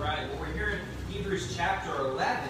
Right. Well, we're here in Hebrews chapter 11,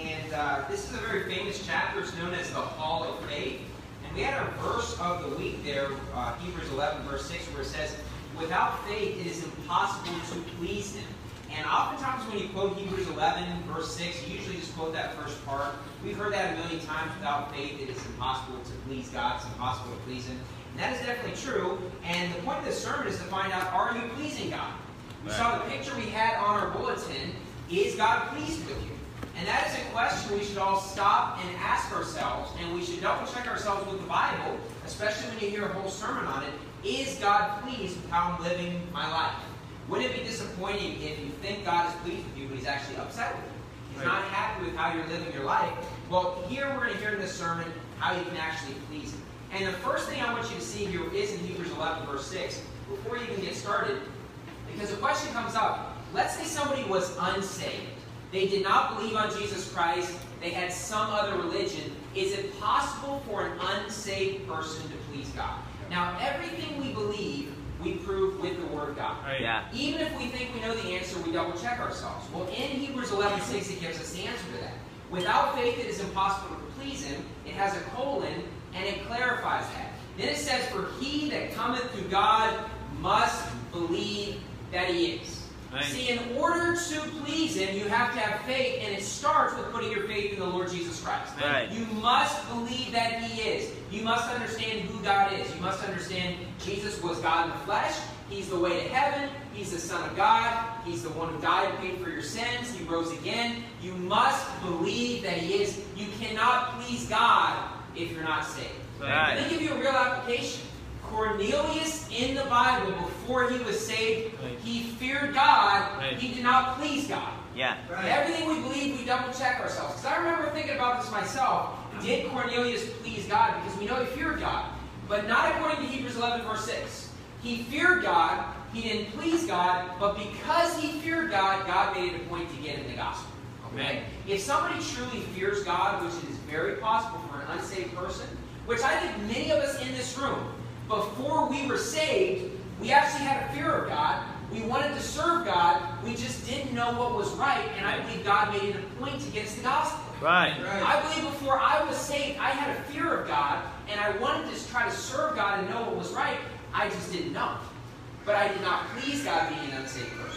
and this is a very famous chapter. It's known as the Hall of Faith. And we had our verse of the week there, Hebrews 11, verse 6, where it says, "Without faith it is impossible to please Him." And oftentimes when you quote Hebrews 11, verse 6, you usually just quote that first part. We've heard that a million times. Without faith it is impossible to please God. It's impossible to please Him. And that is definitely true. And the point of this sermon is to find out, are you pleasing God? We saw the picture we had on our bulletin. Is God pleased with you? And that is a question we should all stop and ask ourselves. And we should double check ourselves with the Bible, especially when you hear a whole sermon on it. Is God pleased with how I'm living my life? Wouldn't it be disappointing if you think God is pleased with you, but He's actually upset with you? He's not happy with how you're living your life. Well, here we're going to hear in this sermon how you can actually please Him. And the first thing I want you to see here is in Hebrews 11, verse 6, before you even get started, because the question comes up. Let's say somebody was unsaved. They did not believe on Jesus Christ. They had some other religion. Is it possible for an unsaved person to please God? Now, everything we believe, we prove with the Word of God. Right. Yeah. Even if we think we know the answer, we double check ourselves. Well, in Hebrews 11:6, it gives us the answer to that. Without faith, it is impossible to please Him. It has a colon, and it clarifies that. Then it says, "For he that cometh to God must believe that He is." Right. See, in order to please Him, you have to have faith, and it starts with putting your faith in the Lord Jesus Christ. Right. You must believe that He is. You must understand who God is. You must understand Jesus was God in the flesh. He's the way to heaven. He's the Son of God. He's the one who died and paid for your sins. He rose again. You must believe that He is. You cannot please God if you're not saved. Right. Let me give you a real application. Cornelius in the Bible, before he was saved, he feared God. He did not please God. Yeah. Right. Everything we believe, we double check ourselves. Because I remember thinking about this myself. Did Cornelius please God? Because we know he feared God. But not according to Hebrews 11, verse 6. He feared God. He didn't please God. But because he feared God, God made it a point to get him the gospel. Okay? If somebody truly fears God, which is very possible for an unsaved person, which I think many of us in this room, before we were saved, we actually had a fear of God. We wanted to serve God. We just didn't know what was right. And I believe God made it a point to get us the gospel. Right. I believe before I was saved, I had a fear of God. And I wanted to try to serve God and know what was right. I just didn't know. But I did not please God being an unsaved person.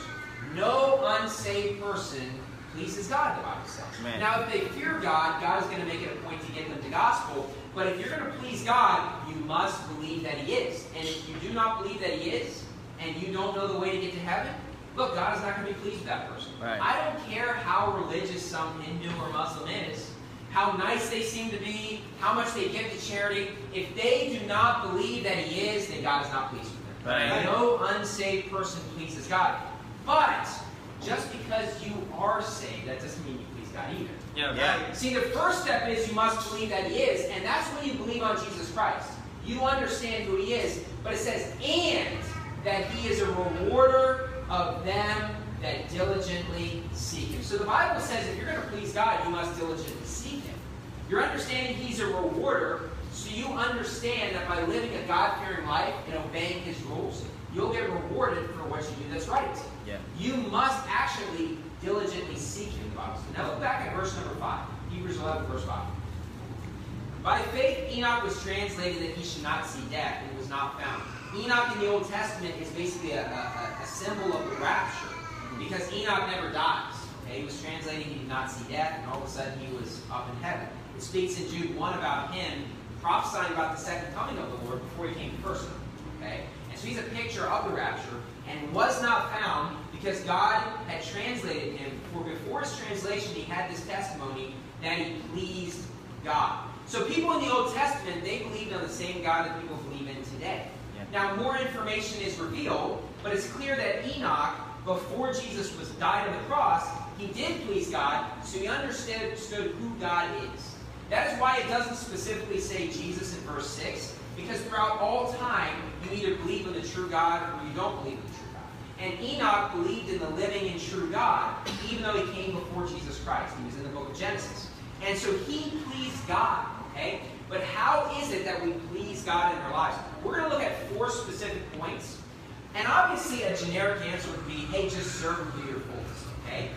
No unsaved person pleases God, the Bible says. Man. Now, if they fear God, God is going to make it a point to get them the gospel. But if you're going to please God, you must believe that He is. And if you do not believe that He is, and you don't know the way to get to heaven, look, God is not going to be pleased with that person. Right. I don't care how religious some Hindu or Muslim is, how nice they seem to be, how much they give to charity. If they do not believe that He is, then God is not pleased with them. Right. No unsaved person pleases God. But just because you are saved, that doesn't mean you please God either. Yeah. See, the first step is you must believe that He is, and that's when you believe on Jesus Christ. You understand who He is, but it says, and that He is a rewarder of them that diligently seek Him. So the Bible says if you're going to please God, you must diligently seek Him. You're understanding He's a rewarder, so you understand that by living a God-fearing life and obeying His rules, you'll get rewarded for what you do that's right. Yeah. You must actually diligently seek Him, the Bible says. Now look back at verse number 5. Hebrews 11, verse 5. By faith Enoch was translated that he should not see death, and was not found. Enoch in the Old Testament is basically a symbol of the rapture, because Enoch never dies. Okay? He was translating, he did not see death, and all of a sudden he was up in heaven. It speaks in Jude 1 about him prophesying about the second coming of the Lord before He came personally. Okay? And so he's a picture of the rapture, and was not found because God had translated him. For before his translation, he had this testimony that he pleased God. So people in the Old Testament, they believed on the same God that people believe in today. Yeah. Now, more information is revealed, but it's clear that Enoch, before Jesus died on the cross, he did please God, so he understood who God is. That is why it doesn't specifically say Jesus in verse 6, because throughout all time, you either believe in the true God or you don't believe in the true God. And Enoch believed in the living and true God, even though he came before Jesus Christ. He was in the book of Genesis. And so he pleased God, okay? But how is it that we please God in our lives? We're going to look at 4 specific points. And obviously a generic answer would be, hey, just serve Him to your fullest, okay?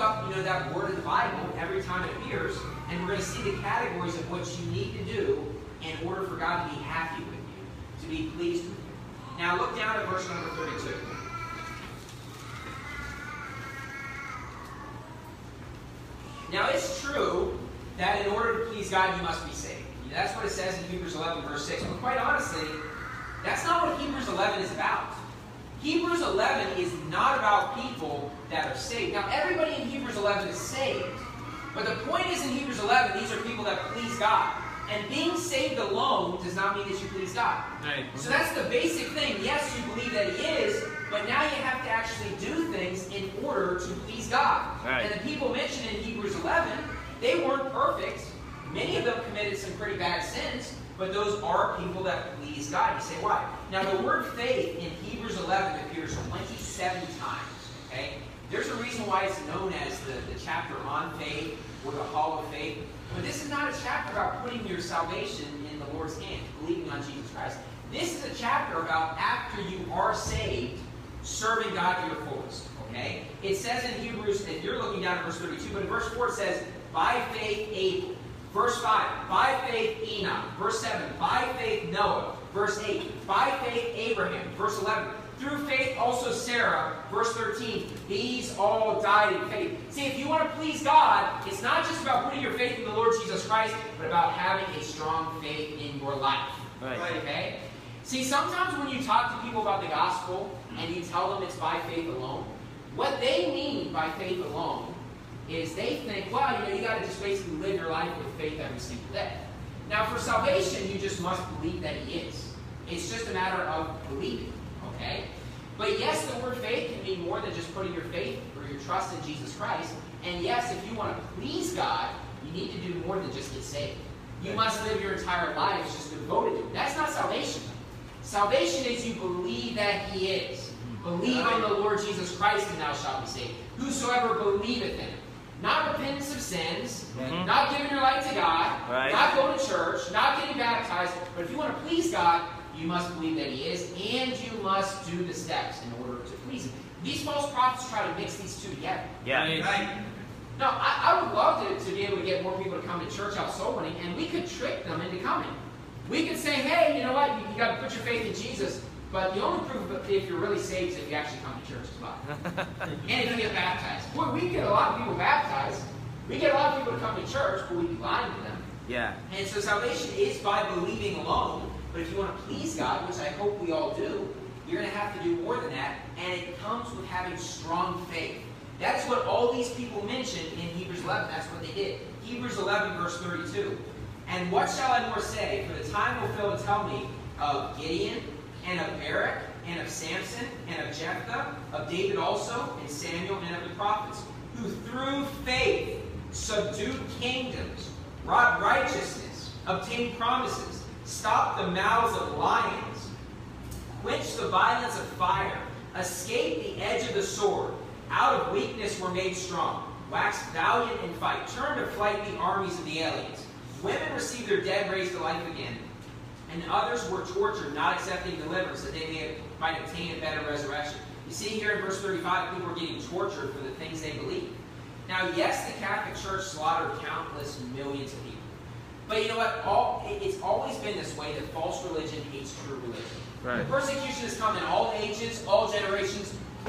up, that word in the Bible every time it appears, and we're going to see the categories of what you need to do in order for God to be happy with you, to be pleased with you. Now look down at verse number 32. Now it's true that in order to please God, you must be saved. That's what it says in Hebrews 11, verse 6. But quite honestly, that's not what Hebrews 11 is about. Hebrews 11 is not about people that are saved. Now, everybody in Hebrews 11 is saved. But the point is in Hebrews 11, these are people that please God. And being saved alone does not mean that you please God. Right. So that's the basic thing. Yes, you believe that He is, but now you have to actually do things in order to please God. Right. And the people mentioned in Hebrews 11, they weren't perfect. Many of them committed some pretty bad sins, but those are people that please God. You say, why? Now, the word faith in Hebrews 11 appears 27 times. Okay? There's a reason why it's known as the chapter on faith or the hall of faith. But this is not a chapter about putting your salvation in the Lord's hand, believing on Jesus Christ. This is a chapter about after you are saved, serving God to your fullest. Okay? It says in Hebrews, if you're looking down at verse 32, but in verse 4 it says, by faith Abel. Verse 5, by faith Enoch. Verse 7, by faith Noah. Verse 8, by faith Abraham. Verse 11, through faith also Sarah. Verse 13, these all died in faith. See, if you want to please God, it's not just about putting your faith in the Lord Jesus Christ, but about having a strong faith in your life. Right. Okay? See, sometimes when you talk to people about the gospel and you tell them it's by faith alone, what they mean by faith alone is they think, well, you got to just basically live your life with faith every single day. Now, for salvation, you just must believe that He is. It's just a matter of believing, okay? But yes, the word faith can mean more than just putting your faith or your trust in Jesus Christ. And yes, if you want to please God, you need to do more than just get saved. You must live your entire lives just devoted to Him. That's not salvation. Salvation is you believe that He is. Believe on the Lord Jesus Christ, and thou shalt be saved. Whosoever believeth in Him. Not repentance of sins, not giving your life to God, not going to church, not getting baptized. But if you want to please God, you must believe that He is, and you must do the steps in order to please Him. These false prophets try to mix these two together. Yeah. Right? No, I would love to be able to get more people to come to church out soul winning, and we could trick them into coming. We could say, hey, you know what, you got to put your faith in Jesus. But the only proof if you're really saved is if you actually come to church as well. And if you get baptized. Boy, we get a lot of people baptized. We get a lot of people to come to church, but we'd be lying to them. Yeah. And so salvation is by believing alone. But if you want to please God, which I hope we all do, you're going to have to do more than that. And it comes with having strong faith. That's what all these people mentioned in Hebrews 11. That's what they did. Hebrews 11, verse 32. And what shall I more say? For the time will fill to tell me of Gideon, and of Barak, and of Samson, and of Jephthah, of David also, and Samuel, and of the prophets, who through faith subdued kingdoms, wrought righteousness, obtained promises, stopped the mouths of lions, quenched the violence of fire, escaped the edge of the sword, out of weakness were made strong, waxed valiant in fight, turned to flight the armies of the aliens. Women received their dead raised to life again, and others were tortured, not accepting deliverance, that they might obtain a better resurrection. You see here in verse 35, people are getting tortured for the things they believe. Now, yes, the Catholic Church slaughtered countless millions of people. But you know what? It's always been this way, that false religion hates true religion. Right. The persecution has come in all ages, all generations,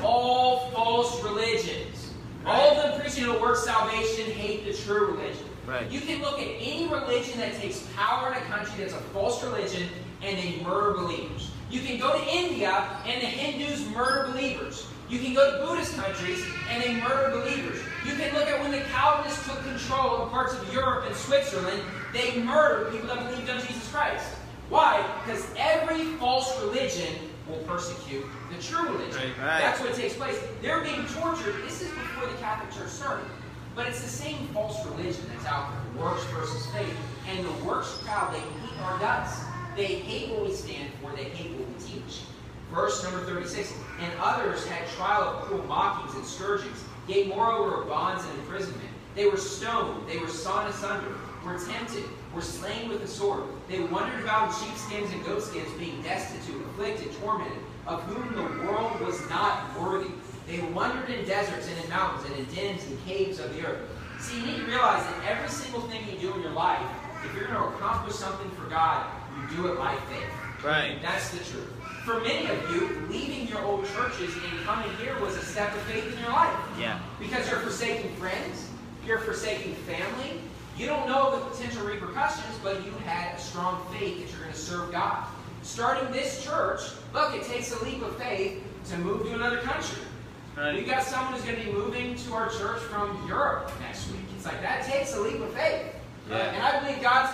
all false religions. Right. All of them preaching a work salvation hate the true religion. Right. You can look at any religion that takes power in a country that's a false religion and they murder believers. You can go to India and the Hindus murder believers. You can go to Buddhist countries and they murder believers. You can look at when the Calvinists took control of parts of Europe and Switzerland, they murdered people that believed on Jesus Christ. Why? Because every false religion will persecute the true religion. Right. That's what takes place. They're being tortured. This is before the Catholic Church started. But it's the same false religion that's out there, works versus faith. And the works crowd, they hate our guts. They hate what we stand for. They hate what we teach. Verse number 36, and others had trial of cruel mockings and scourgings, yea, moreover of bonds and imprisonment. They were stoned, they were sawn asunder, were tempted, were slain with the sword. They wandered about in sheepskins and goatskins, being destitute, afflicted, tormented, of whom the world was not worthy. They wandered in deserts and in mountains and in dens and caves of the earth. See, you need to realize that every single thing you do in your life, if you're going to accomplish something for God, you do it by faith. Right. That's the truth. For many of you, leaving your old churches and coming here was a step of faith in your life. Yeah. Because you're forsaking friends, you're forsaking family. You don't know the potential repercussions, but you had a strong faith that you're going to serve God. Starting this church, look, it takes a leap of faith to move to another country. Right. We've got someone who's going to be moving to our church from Europe next week. It's like that takes a leap of faith. Yeah. And I believe God's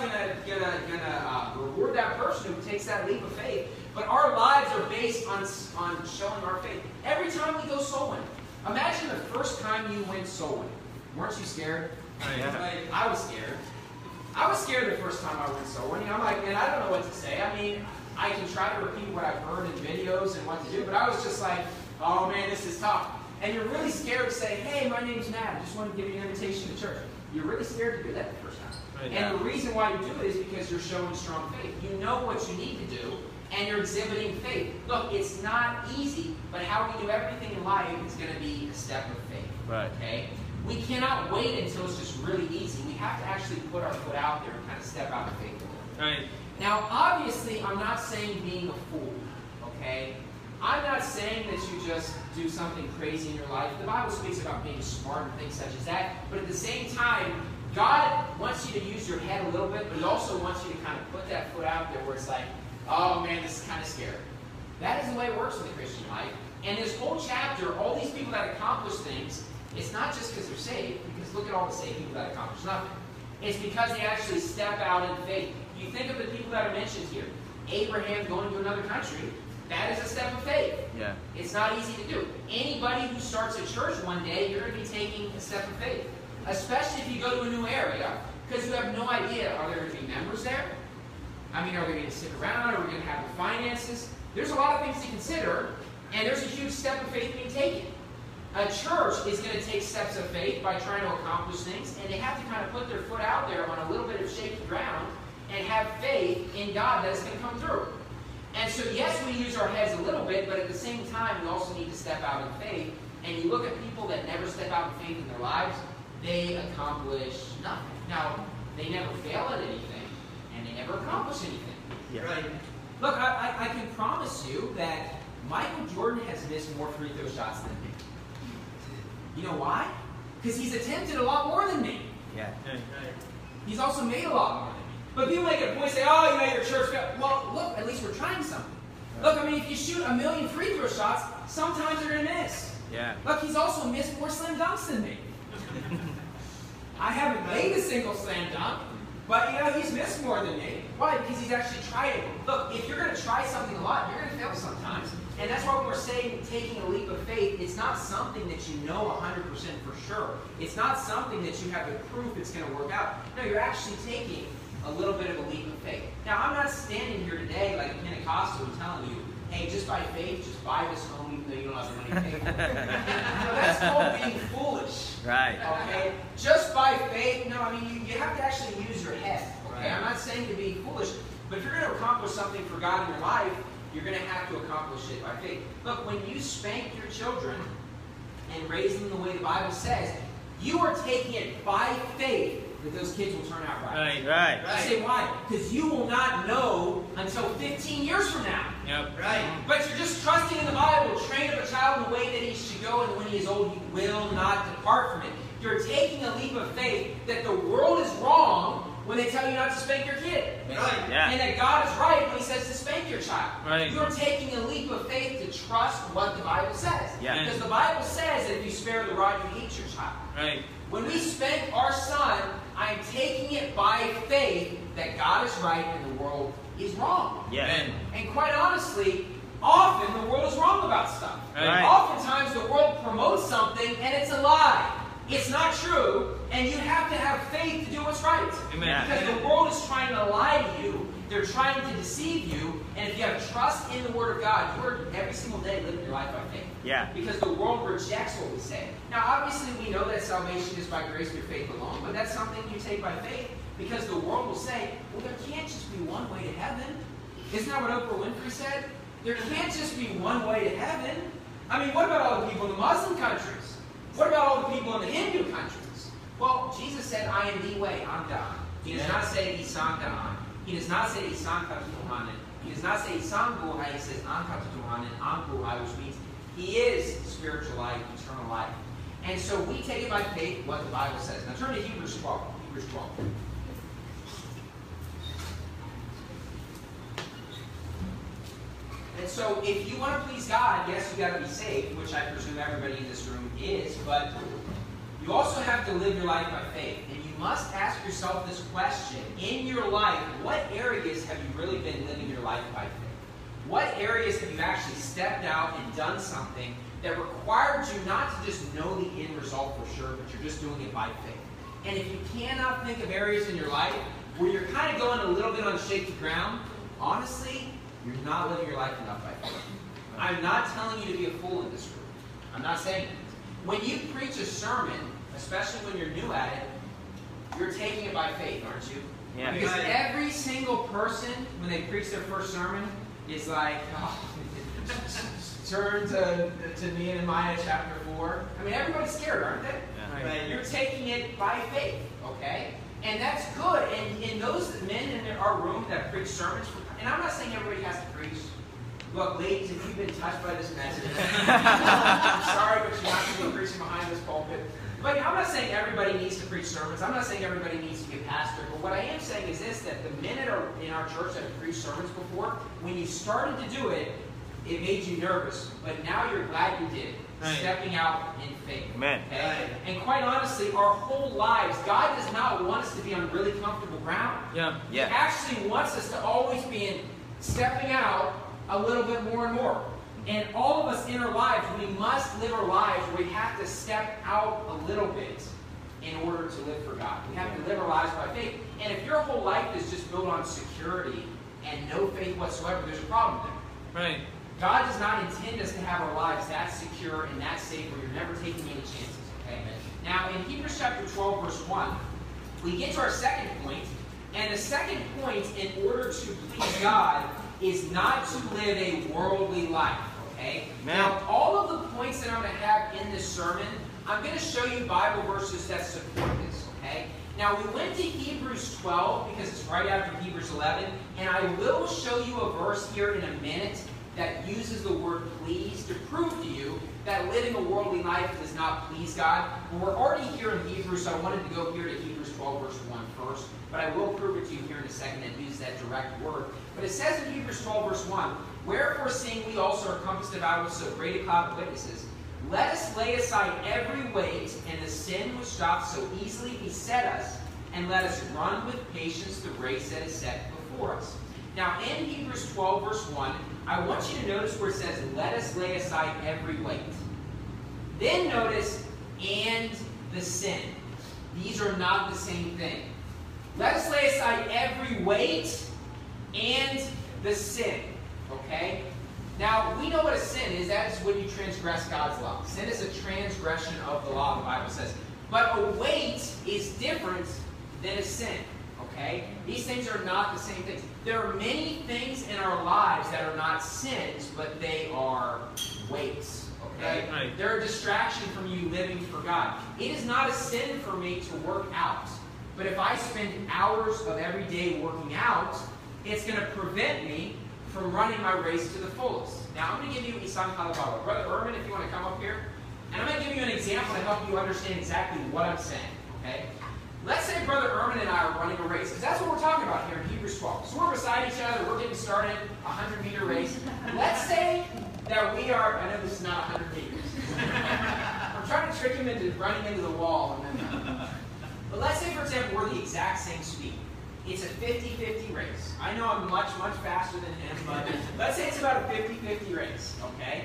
gonna reward that person who takes that leap of faith. But our lives are based on showing our faith. Every time we go soul winning. Imagine the first time you went soul winning. Weren't you scared? Yeah. Like, I was scared. I was scared the first time I went soul winning. I'm like, man, I don't know what to say. I mean, I can try to repeat what I've heard in videos and what to do, but I was just like, oh man, this is tough. And you're really scared to say, hey, my name's Matt. I just want to give you an invitation to church. You're really scared to do that the first time. And the reason why you do it is because you're showing strong faith. You know what you need to do, and you're exhibiting faith. Look, it's not easy, but how we do everything in life is going to be a step of faith. Right. Okay? We cannot wait until it's just really easy. We have to actually put our foot out there and kind of step out of faith a little. Right. Now, obviously, I'm not saying being a fool. Okay? I'm not saying that you just do something crazy in your life. The Bible speaks about being smart and things such as that. But at the same time, God wants you to use your head a little bit, but He also wants you to kind of put that foot out there where it's like, oh man, this is kind of scary. That is the way it works in the Christian life. And this whole chapter, all these people that accomplish things, it's not just because they're saved, because look at all the saved people that accomplish nothing. It's because they actually step out in faith. You think of the people that are mentioned here. Abraham going to another country, that is a step of faith. Yeah. It's not easy to do. Anybody who starts a church one day, you're going to be taking a step of faith. Especially if you go to a new area, because you have no idea, are there going to be members there? I mean, are they going to stick around? Are we going to have the finances? There's a lot of things to consider, and there's a huge step of faith being taken. A church is going to take steps of faith by trying to accomplish things, and they have to kind of put their foot out there on a little bit of shaky ground and have faith in God that it's going to come through. And so, yes, we use our heads a little bit, but at the same time, we also need to step out in faith. And you look at people that never step out in faith in their lives, they accomplish nothing. Now, they never fail at anything, and they never accomplish anything. Yeah. Right? Look, I can promise you that Michael Jordan has missed more free throw shots than me. You know why? Because he's attempted a lot more than me. Yeah. He's also made a lot more than me. But people make a point, say, oh, you know, your church failed. Well, look, at least we're trying something. Look, I mean, if you shoot 1,000,000 free throw shots, sometimes you're going to miss. Yeah. Look, he's also missed more slam dunks than me. I haven't made a single slam dunk, but, you know, he's missed more than me. Why? Because he's actually tried it. Look, if you're going to try something a lot, you're going to fail sometimes. And that's why when we're saying taking a leap of faith, it's not something that you know 100% for sure. It's not something that you have the proof it's going to work out. No, you're actually taking a little bit of a leap of faith. Now, I'm not standing here today like a Pentecostal and telling you, hey, just by faith, just buy this home even though you don't have the money to pay for it. No, that's called being foolish. Right. Okay? Just by faith, no, I mean, you have to actually use your head. Okay? Right. I'm not saying to be foolish, but if you're going to accomplish something for God in your life, you're going to have to accomplish it by faith. Look, when you spank your children and raise them the way the Bible says, you are taking it by faith that those kids will turn out right. Right. I say why? Because you will not know until 15 years from now. Yep. Right. But you're just trusting in the Bible. Train up a child in the way that he should go, and when he is old, he will not depart from it. You're taking a leap of faith that the world is wrong when they tell you not to spank your kid. Right. Yeah. And that God is right when He says to spank your child. Right. You're taking a leap of faith to trust what the Bible says. Yeah. Because the Bible says that if you spare the rod, you hate your child. Right. When we spank our son, I'm taking it by faith that God is right and the world is wrong. Yeah. And quite honestly, often the world is wrong about stuff. Right. Oftentimes the world promotes something and it's a lie. It's not true, and you have to have faith to do what's right. Amen. Because the world is trying to lie to you. They're trying to deceive you. And if you have trust in the Word of God, you are every single day living your life by faith. Yeah. Because the world rejects what we say. Now, obviously, we know that salvation is by grace through faith alone, but that's something you take by faith because the world will say, well, there can't just be one way to heaven. Isn't that what Oprah Winfrey said? There can't just be one way to heaven. I mean, what about all the people in the Muslim countries? What about all the people in the Hindu countries? Well, Jesus said, I am the way, I'm God. He does not say, Isan Da'an. He does not say, Isan Katu Tuhanan. He does not say, Isan Buhai. He says, An Katu Tuhanan, An Buhai, which means He is spiritual life, eternal life. And so we take it by faith what the Bible says. Now turn to Hebrews 12. Hebrews 12. And so if you want to please God, yes, you got to be saved, which I presume everybody in this room is, but you also have to live your life by faith. And you must ask yourself this question. In your life, what areas have you really been living your life by faith? What areas have you actually stepped out and done something that required you not to just know the end result for sure, but you're just doing it by faith? And if you cannot think of areas in your life where you're kind of going a little bit on shaky ground, honestly, you're not living your life enough by faith. I'm not telling you to be a fool in this room. I'm not saying that. When you preach a sermon, especially when you're new at it, you're taking it by faith, aren't you? Yeah. Because every single person, when they preach their first sermon, is like, turn to Nehemiah chapter 4. I mean, everybody's scared, aren't they? Yeah. Right. You're taking it by faith, okay? And that's good. And those men in our room that preach sermons, and I'm not saying everybody has to preach. Look, ladies, if you've been touched by this message, I'm sorry, but you're not going to be preaching behind this pulpit. But I'm not saying everybody needs to preach sermons. I'm not saying everybody needs to be a pastor. But what I am saying is this, that the men in our church that have preached sermons before, when you started to do it, it made you nervous. But now you're glad you did. Right. Stepping out in faith. Amen. Okay? Right. And quite honestly, our whole lives, God does not want us to be on really comfortable ground. Yeah. He actually wants us to always be stepping out a little bit more and more. And all of us in our lives, we must live our lives where we have to step out a little bit in order to live for God. We have to live our lives by faith. And if your whole life is just built on security and no faith whatsoever, there's a problem there. Right. God does not intend us to have our lives that secure and that safe where you're never taking any chances. Okay? Now, in Hebrews chapter 12, verse 1, we get to our second point. And the second point, in order to please God, is not to live a worldly life. Okay? Now, all of the points that I'm going to have in this sermon, I'm going to show you Bible verses that support this. Okay? Now, we went to Hebrews 12 because it's right after Hebrews 11, and I will show you a verse here in a minute that uses the word please to prove to you that living a worldly life does not please God. And we're already here in Hebrews, so I wanted to go here to Hebrews 12, verse 1 first, but I will prove it to you here in a second and use that direct word. But it says in Hebrews 12, verse 1, wherefore, seeing we also are compassed about with so great a cloud of witnesses, let us lay aside every weight and the sin which doth so easily beset us, and let us run with patience the race that is set before us. Now, in Hebrews 12, verse 1, I want you to notice where it says, let us lay aside every weight. Then notice, and the sin. These are not the same thing. Let us lay aside every weight and the sin. Okay? Now, we know what a sin is. That is when you transgress God's law. Sin is a transgression of the law, the Bible says. But a weight is different than a sin. Okay? These things are not the same things. There are many things in our lives that are not sins, but they are weights. Okay? Right. They're a distraction from you living for God. It is not a sin for me to work out. But if I spend hours of every day working out, it's going to prevent me from running my race to the fullest. Now, I'm going to give you Isan Kalabawa. Brother Erman, if you want to come up here. And I'm going to give you an example to help you understand exactly what I'm saying. Okay? Let's say Brother Erman and I are running a race, because that's what we're talking about here in Hebrews 12. So we're beside each other, we're getting started, a 100-meter race. Let's say that we are, I know this is not 100 meters. I'm trying to trick him into running into the wall. But let's say, for example, we're the exact same speed. It's a 50-50 race. I know I'm much, much faster than him, but let's say it's about a 50-50 race, okay?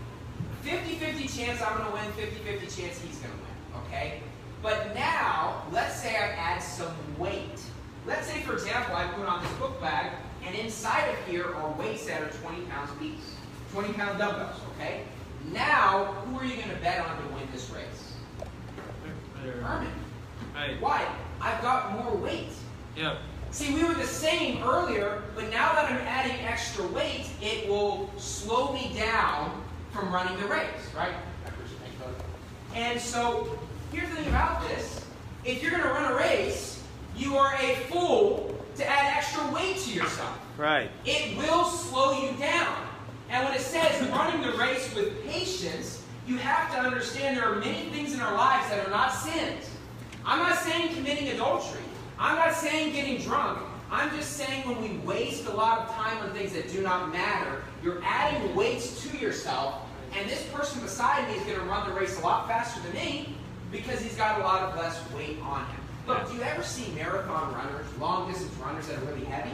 50-50 chance I'm going to win, 50-50 chance he's going to win, okay? But now, let's say I add some weight. Let's say, for example, I put on this book bag, and inside of here are weights that are 20 pounds apiece. 20-pound dumbbells, okay? Now, who are you going to bet on to win this race? Erman. Right. Why? I've got more weight. Yeah. See, we were the same earlier, but now that I'm adding extra weight, it will slow me down from running the race, right? And so, here's the thing about this. If you're going to run a race, you are a fool to add extra weight to yourself. Right. It will slow you down. And when it says running the race with patience, you have to understand there are many things in our lives that are not sins. I'm not saying committing adultery. I'm not saying getting drunk. I'm just saying when we waste a lot of time on things that do not matter, you're adding weights to yourself, and this person beside me is going to run the race a lot faster than me because he's got a lot of less weight on him. Look, do you ever see marathon runners, long-distance runners that are really heavy?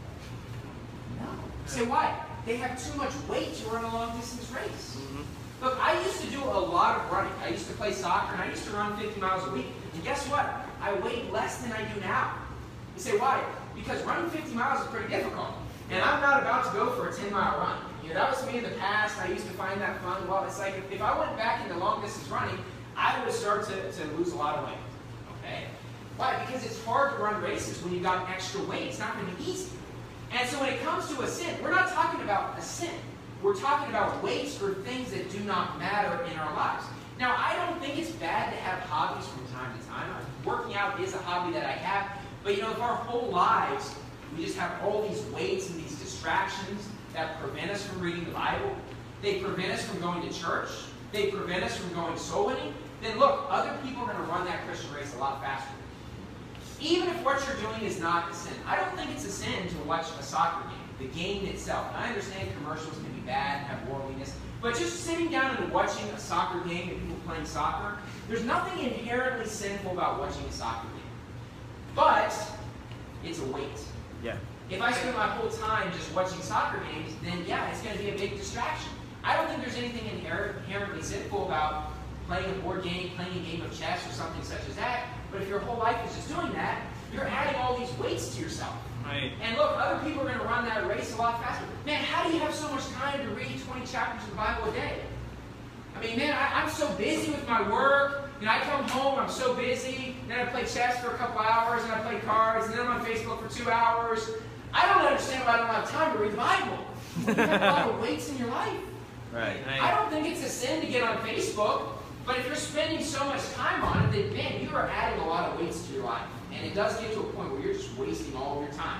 No. Say why? They have too much weight to run a long-distance race. Mm-hmm. Look, I used to do a lot of running. I used to play soccer, and I used to run 50 miles a week. And guess what? I weighed less than I do now. You say, why? Because running 50 miles is pretty difficult. And I'm not about to go for a 10-mile run. You know, that was me in the past. I used to find that fun. Well, it's like if I went back into long-distance running, I would start to lose a lot of weight. Okay? Why? Because it's hard to run races when you've got extra weight. It's not going to be easy. And so when it comes to a sin, we're not talking about a sin. We're talking about weights or things that do not matter in our lives. Now, I don't think it's bad to have hobbies from time to time. Working out is a hobby that I have. But, you know, if our whole lives, we just have all these weights and these distractions that prevent us from reading the Bible, they prevent us from going to church, they prevent us from going soul winning, then look, other people are going to run that Christian race a lot faster. Even if what you're doing is not a sin. I don't think it's a sin to watch a soccer game, the game itself. And I understand commercials can be bad and have worldliness, but just sitting down and watching a soccer game and people playing soccer, there's nothing inherently sinful about watching a soccer game. But it's a weight. Yeah. If I spend my whole time just watching soccer games, then yeah, it's going to be a big distraction. I don't think there's anything inherently sinful about playing a board game, playing a game of chess or something such as that. But if your whole life is just doing that, you're adding all these weights to yourself. Right. And look, other people are going to run that race a lot faster. Man, how do you have so much time to read 20 chapters of the Bible a day? I mean, man, I'm so busy with my work. You know, I come home, I'm so busy. Then I play chess for a couple hours, and I play cards, and then I'm on Facebook for 2 hours. I don't understand why I don't have time to read the Bible. You have a lot of weights in your life. Right. I don't think it's a sin to get on Facebook, but if you're spending so much time on it, then man, you are adding a lot of weights to your life. And it does get to a point where you're just wasting all of your time.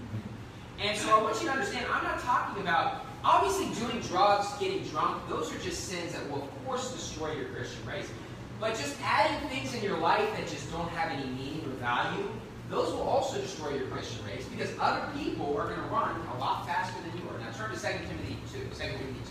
And so I want you to understand, I'm not talking about, obviously doing drugs, getting drunk, those are just sins that will of course destroy your Christian race. But just adding things in your life that just don't have any meaning or value, those will also destroy your Christian race because other people are going to run a lot faster than you are. Now turn to 2 Timothy 2. 2 Timothy 2.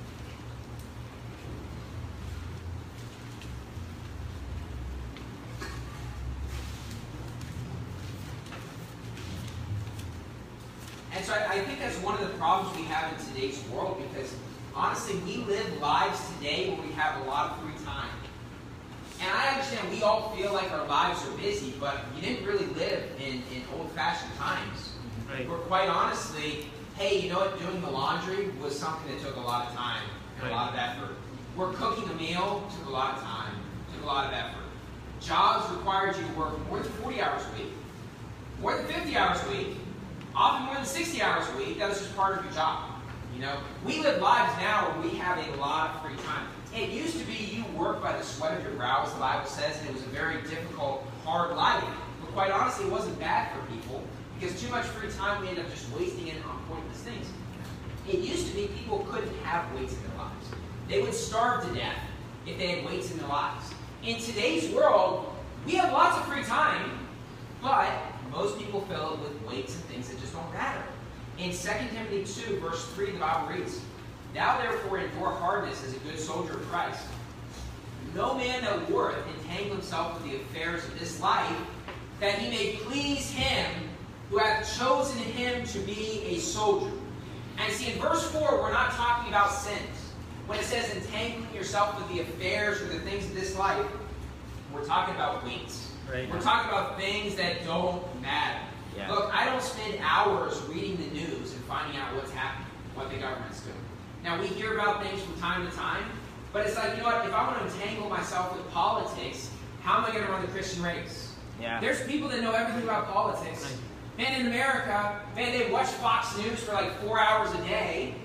And so I think that's one of the problems we have in today's world because honestly, we live lives today where we have a lot of free time. And I understand we all feel like our lives are busy, but you didn't really live in old-fashioned times. Right. Where quite honestly, hey, you know what, doing the laundry was something that took a lot of time and a lot of effort. Where cooking a meal took a lot of time, took a lot of effort. Jobs required you to work more than 40 hours a week, more than 50 hours a week, often more than 60 hours a week. That was just part of your job. You know, we live lives now where we have a lot of free time. It used to be you work by the sweat of your brow, as the Bible says, and it was a very difficult, hard life. But quite honestly, it wasn't bad for people because too much free time, we end up just wasting it on pointless things. It used to be people couldn't have weights in their lives. They would starve to death if they had weights in their lives. In today's world, we have lots of free time, but most people fill it with weights and things that just don't matter. In 2 Timothy 2, verse 3, the Bible reads, "Thou therefore endure hardness as a good soldier of Christ. No man that warreth entangle himself with the affairs of this life, that he may please him who hath chosen him to be a soldier." And see, in verse 4, we're not talking about sins. When it says entangling yourself with the affairs or the things of this life, we're talking about weights. Right. We're talking about things that don't matter. Yeah. Look, I don't spend hours reading the news and finding out what's happening, what the government's doing. Now, we hear about things from time to time, but it's like, you know what, if I want to entangle myself with politics, how am I going to run the Christian race? Yeah. There's people that know everything about politics. Man, in America, man, they watch Fox News for like 4 hours a day,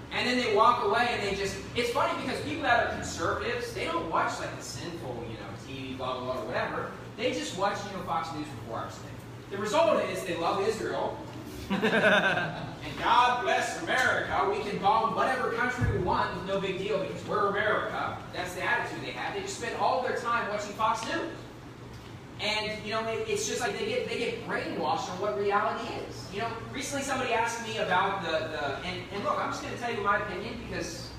And then they walk away and they just, it's funny because people that are conservatives, they don't watch like the sinful, TV, blah, blah, blah, or whatever. They just watch, Fox News for 4 hours a day. The result is they love Israel. And God bless America. We can bomb whatever country we want with no big deal because we're America. That's the attitude they have. They just spend all their time watching Fox News. And, it's just like they get brainwashed on what reality is. Recently somebody asked me about and look, I'm just going to tell you my opinion because,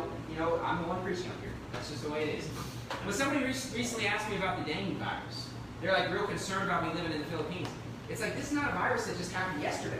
I'm the one preaching up here. That's just the way it is. But somebody recently asked me about the dengue virus. They're like real concerned about me living in the Philippines. It's like, this is not a virus that just happened yesterday.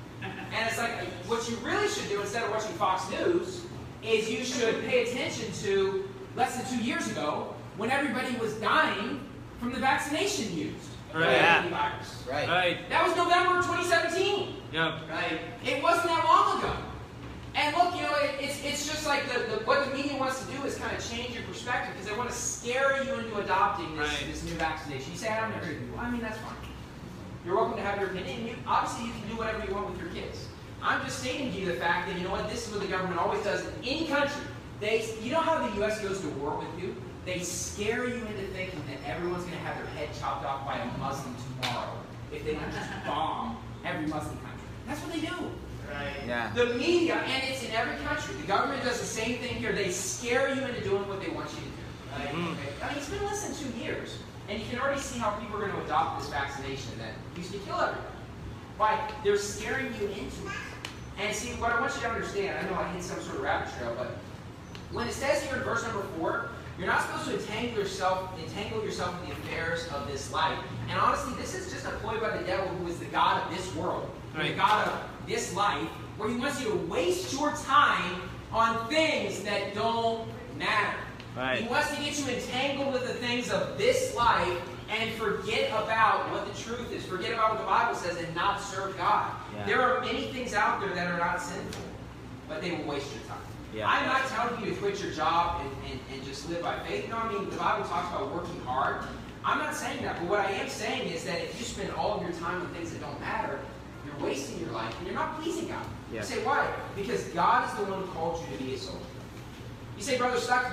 And it's like, what you really should do instead of watching Fox News is you should pay attention to less than 2 years ago when everybody was dying from the vaccination used. Right. The virus. Right. That was November 2017. Yep. Right. It wasn't that long ago. And look, it's just like what the media wants to do is kind of change your perspective because they want to scare you into adopting this new vaccination. You say, I don't agree with you. Well, I mean, that's fine. You're welcome to have your opinion. Obviously, you can do whatever you want with your kids. I'm just stating to you the fact that, this is what the government always does in any country. You know how the U.S. goes to war with you? They scare you into thinking that everyone's going to have their head chopped off by a Muslim tomorrow if they don't just bomb every Muslim country. That's what they do. Right. Yeah. The media, and it's in every country. The government does the same thing here. They scare you into doing what they want you to do. Right? Okay. I mean, it's been less than 2 years, and you can already see how people are going to adopt this vaccination that used to kill everybody. Why? They're scaring you into it. And see, what I want you to understand, I know I hit some sort of rabbit trail, but when it says here in verse number 4, you're not supposed to entangle yourself in the affairs of this life. And honestly, this is just a ploy by the devil, who is the God of this world, the God of this life, where he wants you to waste your time on things that don't matter. Right. He wants to get you entangled with the things of this life and forget about what the truth is. Forget about what the Bible says and not serve God. Yeah. There are many things out there that are not sinful, but they will waste your time. Yeah. I'm not telling you to quit your job and just live by faith. No, I mean, the Bible talks about working hard. I'm not saying that, but what I am saying is that if you spend all of your time on things that don't matter, you're wasting your life and you're not pleasing God. Yeah. You say, why? Because God is the one who called you to be a soldier. You say, Brother Stucker,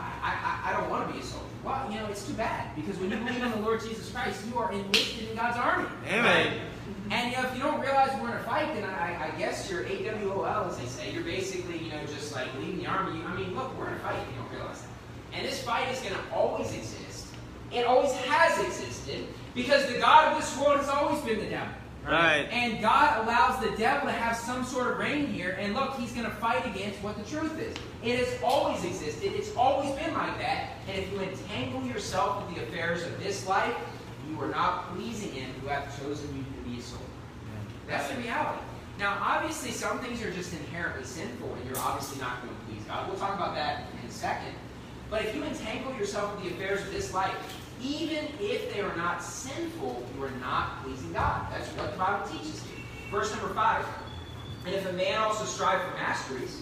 I don't want to be a soldier. Well, it's too bad, because when you believe in the Lord Jesus Christ, you are enlisted in God's army. Amen. Right? And if you don't realize we're in a fight, then I guess you're AWOL, as they say. You're basically, just like leaving the army. I mean, look, we're in a fight if you don't realize that. And this fight is going to always exist. It always has existed, because the God of this world has always been the devil. Right. And God allows the devil to have some sort of reign here, and look, he's going to fight against what the truth is. It has always existed. It's always been like that. And if you entangle yourself with the affairs of this life, you are not pleasing him who hath chosen you to be a soldier. That's the reality. Now, obviously, some things are just inherently sinful, and you're obviously not going to please God. We'll talk about that in a second. But if you entangle yourself with the affairs of this life, even if they are not sinful, you are not pleasing God. That's what the Bible teaches you. Verse number 5. And if a man also strive for masteries,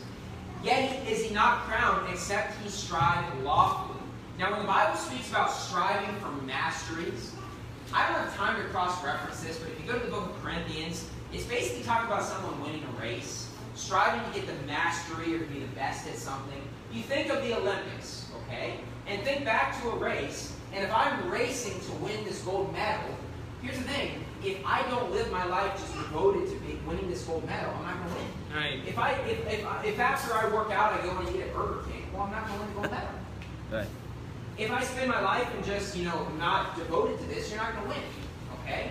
yet is he not crowned except he strive lawfully. Now, when the Bible speaks about striving for masteries, I don't have time to cross-reference this, but if you go to the book of Corinthians, it's basically talking about someone winning a race, striving to get the mastery or to be the best at something. You think of the Olympics, okay? And think back to a race, and if I'm racing to win this gold medal, here's the thing. If I don't live my life just devoted to winning this gold medal, I'm not going to win. Right. If after I work out I go and eat at Burger King, well, I'm not going to win the gold medal. Right. If I spend my life and just, not devoted to this, you're not going to win. Okay?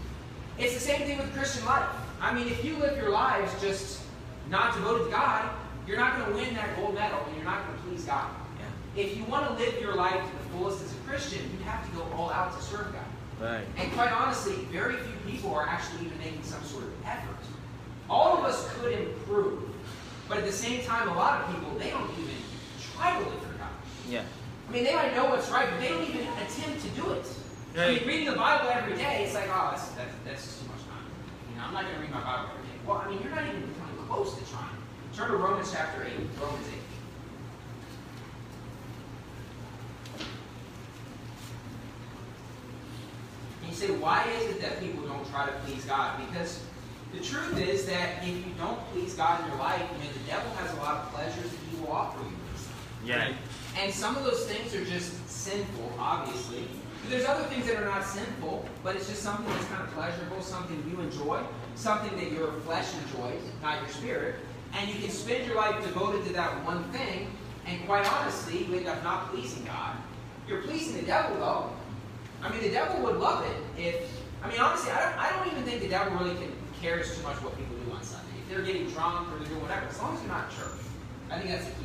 It's the same thing with Christian life. I mean, if you live your lives just not devoted to God, you're not going to win that gold medal, and you're not going to please God. Yeah. If you want to live your life to the fullest as a Christian, you have to go all out to serve God. Right. And quite honestly, very few people are actually even making some sort of effort. All of us could improve, but at the same time, a lot of people, they don't even try to live for God. Yeah. I mean, they might know what's right, but they don't even attempt to do it. Right. I mean, reading the Bible every day, it's like, oh, that's just too much time. I'm not going to read my Bible every day. Well, I mean, you're not even coming close to trying. Turn to Romans chapter 8. Romans 8. And you say, why is it that people don't try to please God? Because The truth is that if you don't please God in your life, the devil has a lot of pleasures that he will offer you. Yeah. And some of those things are just sinful, obviously. But there's other things that are not sinful, but it's just something that's kind of pleasurable, something you enjoy, something that your flesh enjoys, not your spirit. And you can spend your life devoted to that one thing, and quite honestly, you end up not pleasing God. You're pleasing the devil, though. The devil would love it if... honestly, I don't even think the devil really cares too much what people do on Sunday. If they're getting drunk or they're doing whatever, as long as you're not in church. I think that's the key.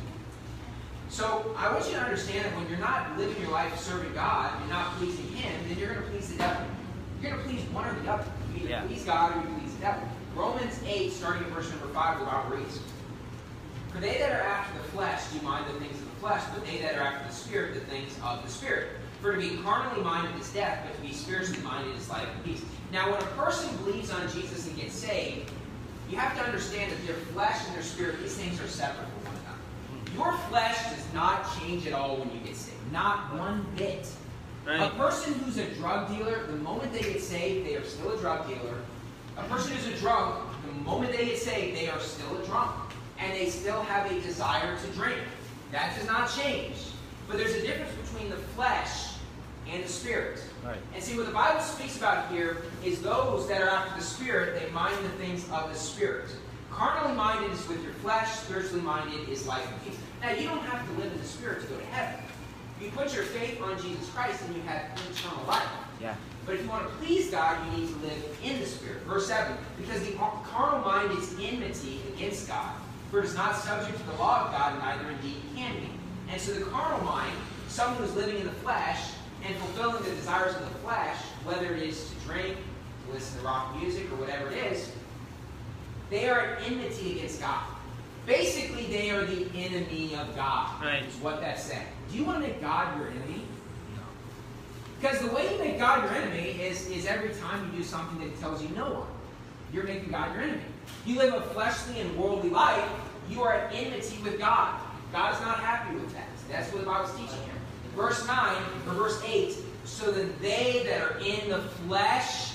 So I want you to understand that when you're not living your life serving God, you're not pleasing Him, then you're going to please the devil. You're going to please one or the other. You either please God or you please the devil. Romans 8, starting at verse number 5, the Bible reads, "For they that are after the flesh do mind the things of the flesh, but they that are after the Spirit, the things of the Spirit. For to be carnally minded is death, but to be spiritually minded is life and peace." Now, when a person believes on Jesus and gets saved, you have to understand that their flesh and their spirit, these things are separate from one another. Your flesh does not change at all when you get saved. Not one bit. Right. A person who's a drug dealer, the moment they get saved, they are still a drug dealer. A person who's a drunk, the moment they get saved, they are still a drunk. And they still have a desire to drink. That does not change. But there's a difference between the flesh and the Spirit. Right. And see, what the Bible speaks about here is those that are after the Spirit, they mind the things of the Spirit. Carnally minded is with your flesh, spiritually minded is life and peace. Now, you don't have to live in the Spirit to go to heaven. You put your faith on Jesus Christ and you have eternal life. Yeah. But if you want to please God, you need to live in the Spirit. Verse 7, "Because the carnal mind is enmity against God, for it is not subject to the law of God, neither indeed can be." And so the carnal mind, someone who's living in the flesh and fulfilling the desires of the flesh, whether it is to drink, to listen to rock music, or whatever it is, they are at enmity against God. Basically, they are the enemy of God, Right. is what that's saying. Do you want to make God your enemy? No. Because the way you make God your enemy is every time you do something that He tells you no on. You're making God your enemy. You live a fleshly and worldly life, you are at enmity with God. God is not happy with that. That's what the Bible's teaching here. Verse 9, or verse 8, "So that they that are in the flesh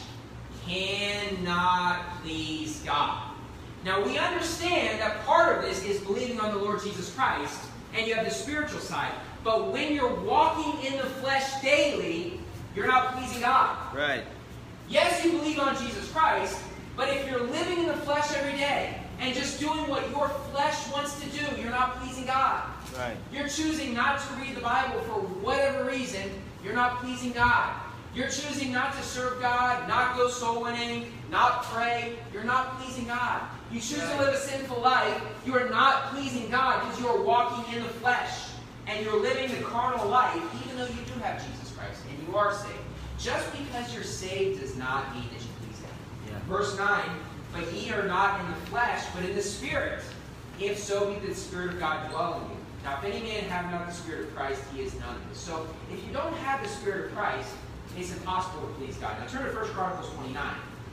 cannot please God." Now we understand that part of this is believing on the Lord Jesus Christ, and you have the spiritual side. But when you're walking in the flesh daily, you're not pleasing God. Right. Yes, you believe on Jesus Christ, but if you're living in the flesh every day and just doing what your flesh wants to do, you're not pleasing God. Right. You're choosing not to read the Bible for whatever reason, you're not pleasing God. You're choosing not to serve God, not go soul winning, not pray, you're not pleasing God. You choose to live a sinful life, you are not pleasing God because you are walking in the flesh and you're living the carnal life even though you do have Jesus Christ and you are saved. Just because you're saved does not mean that you please Him. Yeah. Verse 9, "But ye are not in the flesh, but in the Spirit, if so be the Spirit of God dwell in you. Now if any man have not the Spirit of Christ, he is none of this." So if you don't have the Spirit of Christ, it's impossible to please God. Now turn to 1 Chronicles 29.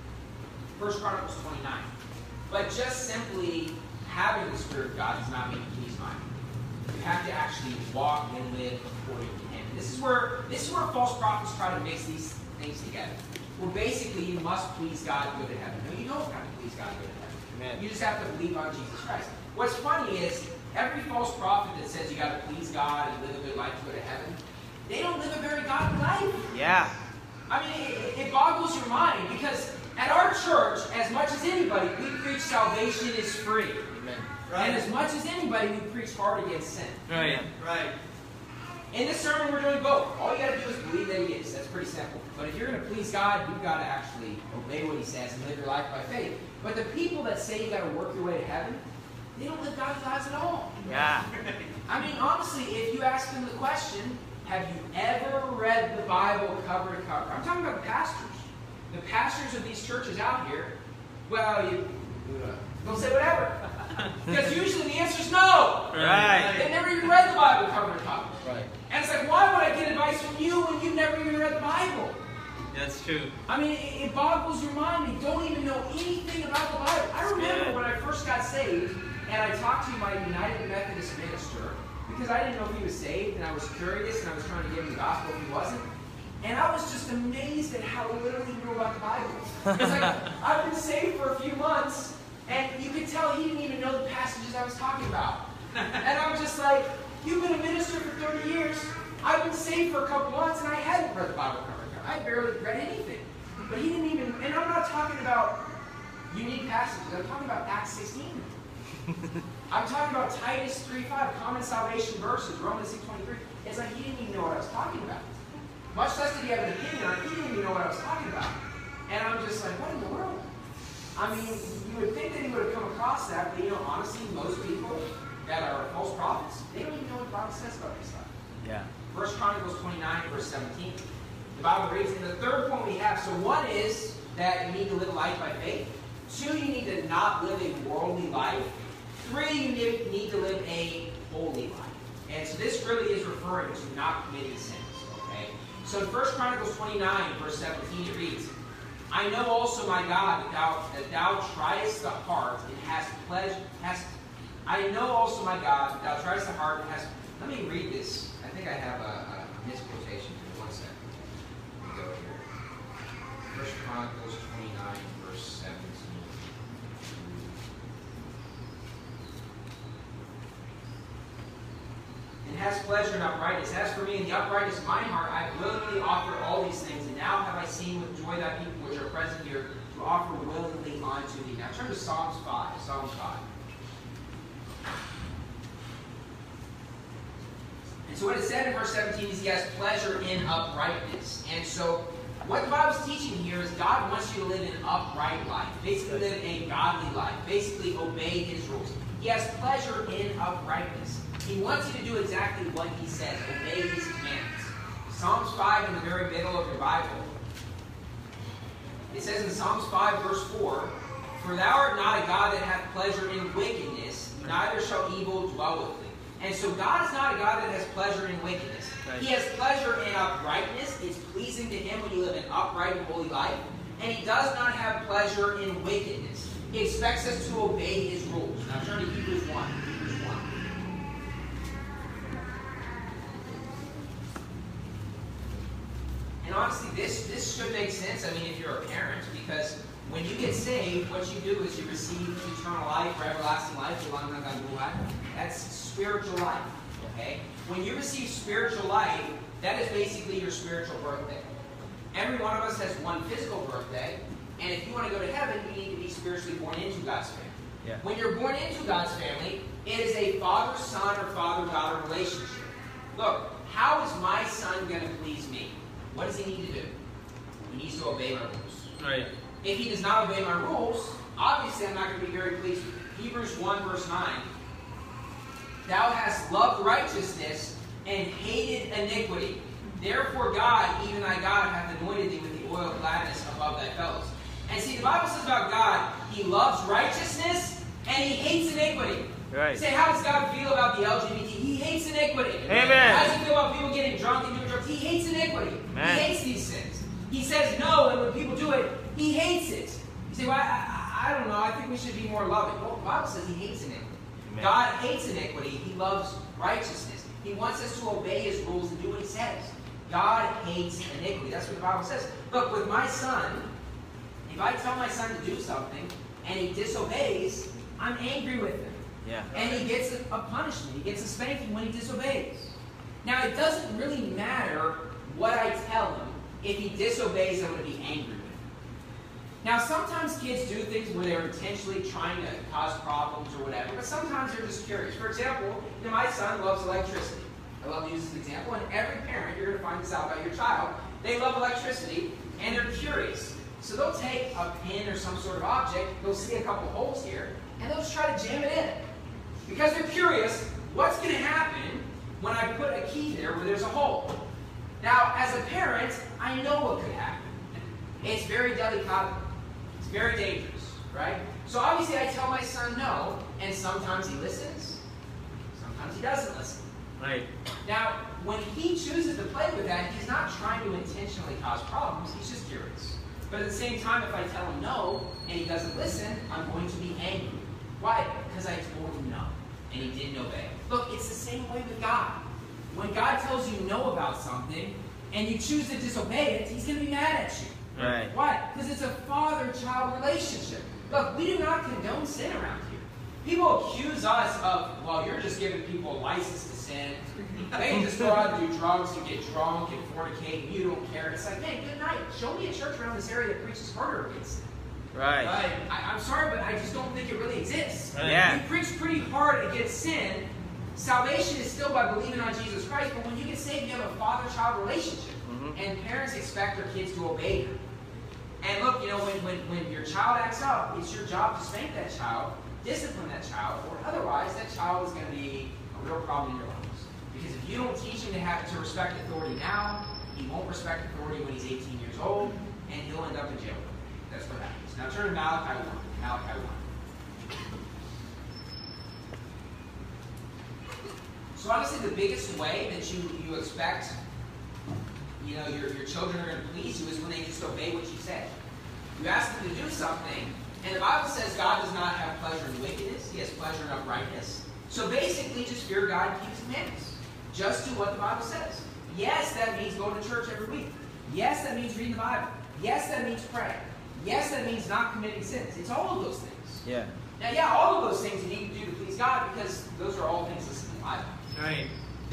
1 Chronicles 29. But just simply having the Spirit of God does not mean you please God. You have to actually walk and live according to Him. This is where false prophets try to mix these things together. Well, basically, you must please God to go to heaven. No, you don't have to please God to go to heaven. Amen. You just have to believe on Jesus Christ. What's funny is every false prophet that says you got to please God and live a good life to go to heaven, they don't live a very godly life. Yeah. It boggles your mind because at our church, as much as anybody, we preach salvation is free. Amen. Right. And as much as anybody, we preach hard against sin. Right. Right. In this sermon, we're doing both. All you got to do is believe that He is. That's pretty simple. But if you're going to please God, you've got to actually obey what He says and live your life by faith. But the people that say you got to work your way to heaven, they don't live God's lives at all. Yeah. Honestly, if you ask them the question, have you ever read the Bible cover to cover? I'm talking about the pastors. The pastors of these churches out here, well, they'll say whatever. Because usually the answer is no. Right. They've never even read the Bible cover to cover. Right. And it's like, why would I get advice from you when you've never even read the Bible? That's true. It boggles your mind. They don't even know anything about the Bible. I remember when I first got saved, and I talked to my United Methodist minister, because I didn't know if he was saved, and I was curious, and I was trying to give him the gospel if he wasn't. And I was just just amazed at how little he knew about the Bible. It's like, I've been saved for a few months, and you could tell he didn't even know the passages I was talking about. And I'm just like, you've been a minister for 30 years. I've been saved for a couple months, and I hadn't read the Bible cover to cover. I barely read anything. But he didn't even, and I'm not talking about unique passages. I'm talking about Acts 16. I'm talking about Titus 3:5, common salvation verses, Romans 6:23. It's like he didn't even know what I was talking about. Much less did he have an opinion on it. He didn't even know what I was talking about. And I'm just like, what in the world? I mean, you would think that he would have come across that, but honestly, most people that are false prophets, they don't even know what the Bible says about this stuff. Yeah. 1 Chronicles 29, verse 17. The Bible reads, and the third point we have, so one is that you need to live life by faith. 2, you need to not live a worldly life. 3, you need to live a holy life. And so this really is referring to not committing sins. Okay? So in 1 Chronicles 29, verse 17, it reads, I know also, my God, that thou triest the heart and hast pleasure. I know also, my God, that thou triest the heart and hast. Let me read this. I think I have a misquotation here. 1 second. Let me go here. 1 Chronicles 29, verse 17. And has pleasure in uprightness. As for me, in the uprightness of my heart, I willingly offer all these things. And now have I seen with joy thy people which are present here to offer willingly unto thee. Now turn to Psalms 5. Psalms 5. And so what it said in verse 17 is he has pleasure in uprightness. And so what the Bible's teaching here is God wants you to live an upright life. Basically live a godly life. Basically obey his rules. He has pleasure in uprightness. He wants you to do exactly what he says. Obey his commands. Psalms 5 in the very middle of your Bible. It says in Psalms 5 verse 4, For thou art not a God that hath pleasure in wickedness, neither shall evil dwell with thee. And so God is not a God that has pleasure in wickedness. Right. He has pleasure in uprightness. It's pleasing to him when you live an upright and holy life. And he does not have pleasure in wickedness. He expects us to obey his rules. Now turn to Hebrews 1. Hebrews 1. And honestly, this should make sense, I mean, if you're a parent, because when you get saved, what you do is you receive eternal life or everlasting life. That's spiritual life, okay? When you receive spiritual life, that is basically your spiritual birthday. Every one of us has one physical birthday, and if you want to go to heaven, you need to be spiritually born into God's family. Yeah. When you're born into God's family, it is a father-son or father-daughter relationship. Look, how is my son going to please me? What does he need to do? He needs to obey my rules. Right. If he does not obey my rules, obviously I'm not going to be very pleased with him. Hebrews 1 verse 9. Thou hast loved righteousness and hated iniquity. Therefore God, even thy God, hath anointed thee with the oil of gladness above thy fellows. And see, the Bible says about God, he loves righteousness and he hates iniquity. Right. You say, how does God feel about the LGBT? He hates iniquity. Amen. How does he feel about people getting drunk and doing drugs? He hates iniquity. Amen. He hates these sins. He says no, and when people do it, he hates it. You say, well, I don't know. I think we should be more loving. Well, the Bible says he hates iniquity. Amen. God hates iniquity. He loves righteousness. He wants us to obey his rules and do what he says. God hates iniquity. That's what the Bible says. Look, with my son, if I tell my son to do something and he disobeys, I'm angry with him. Yeah. And he gets a punishment. He gets a spanking when he disobeys. Now, it doesn't really matter what I tell him. If he disobeys, I'm going to be angry with him. Now, sometimes kids do things where they're intentionally trying to cause problems or whatever, but sometimes they're just curious. For example, my son loves electricity. I love to use this example, and every parent, you're going to find this out about your child, they love electricity, and they're curious. So they'll take a pin or some sort of object, they'll see a couple holes here, and they'll just try to jam it in. Because they're curious, what's going to happen when I put a key there where there's a hole? Now, as a parent, I know what could happen. It's very delicate. It's very dangerous, right? So obviously I tell my son no, and sometimes he listens, sometimes he doesn't listen. Right. Now, when he chooses to play with that, he's not trying to intentionally cause problems, he's just curious. But at the same time, if I tell him no, and he doesn't listen, I'm going to be angry. Why? Because I told him no, and he didn't obey. Look, it's the same way with God. When God tells you no about something, and you choose to disobey it, he's going to be mad at you. Right. Why? Because it's a father-child relationship. Look, we do not condone sin around here. People accuse us of, well, you're just giving people a license to sin. They can just go out and do drugs and get drunk and fornicate, and you don't care. It's like, man, good night. Show me a church around this area that preaches harder against sin. Right. I'm sorry, but I just don't think it really exists. Right. Yeah. We preach pretty hard against sin. Salvation is still by believing on Jesus Christ, but when you get saved, you have a father-child relationship. And parents expect their kids to obey them. And look, you know, when your child acts up, it's your job to spank that child, discipline that child, or otherwise that child is going to be a real problem in your lives. Because if you don't teach him to respect authority now, he won't respect authority when he's 18 years old, and he'll end up in jail. That's what happens. Now turn to Malachi 1. Malachi 1. So honestly, the biggest way that you expect, you know, your children are going to please you is when they just obey what you say. You ask them to do something, and the Bible says God does not have pleasure in wickedness. He has pleasure in uprightness. So basically, just fear God and keep His commandments. Just do what the Bible says. Yes, that means going to church every week. Yes, that means reading the Bible. Yes, that means praying. Yes, that means not committing sins. It's all of those things. Yeah. Now, yeah, all of those things you need to do to please God because those are all things listed in the Bible. Right.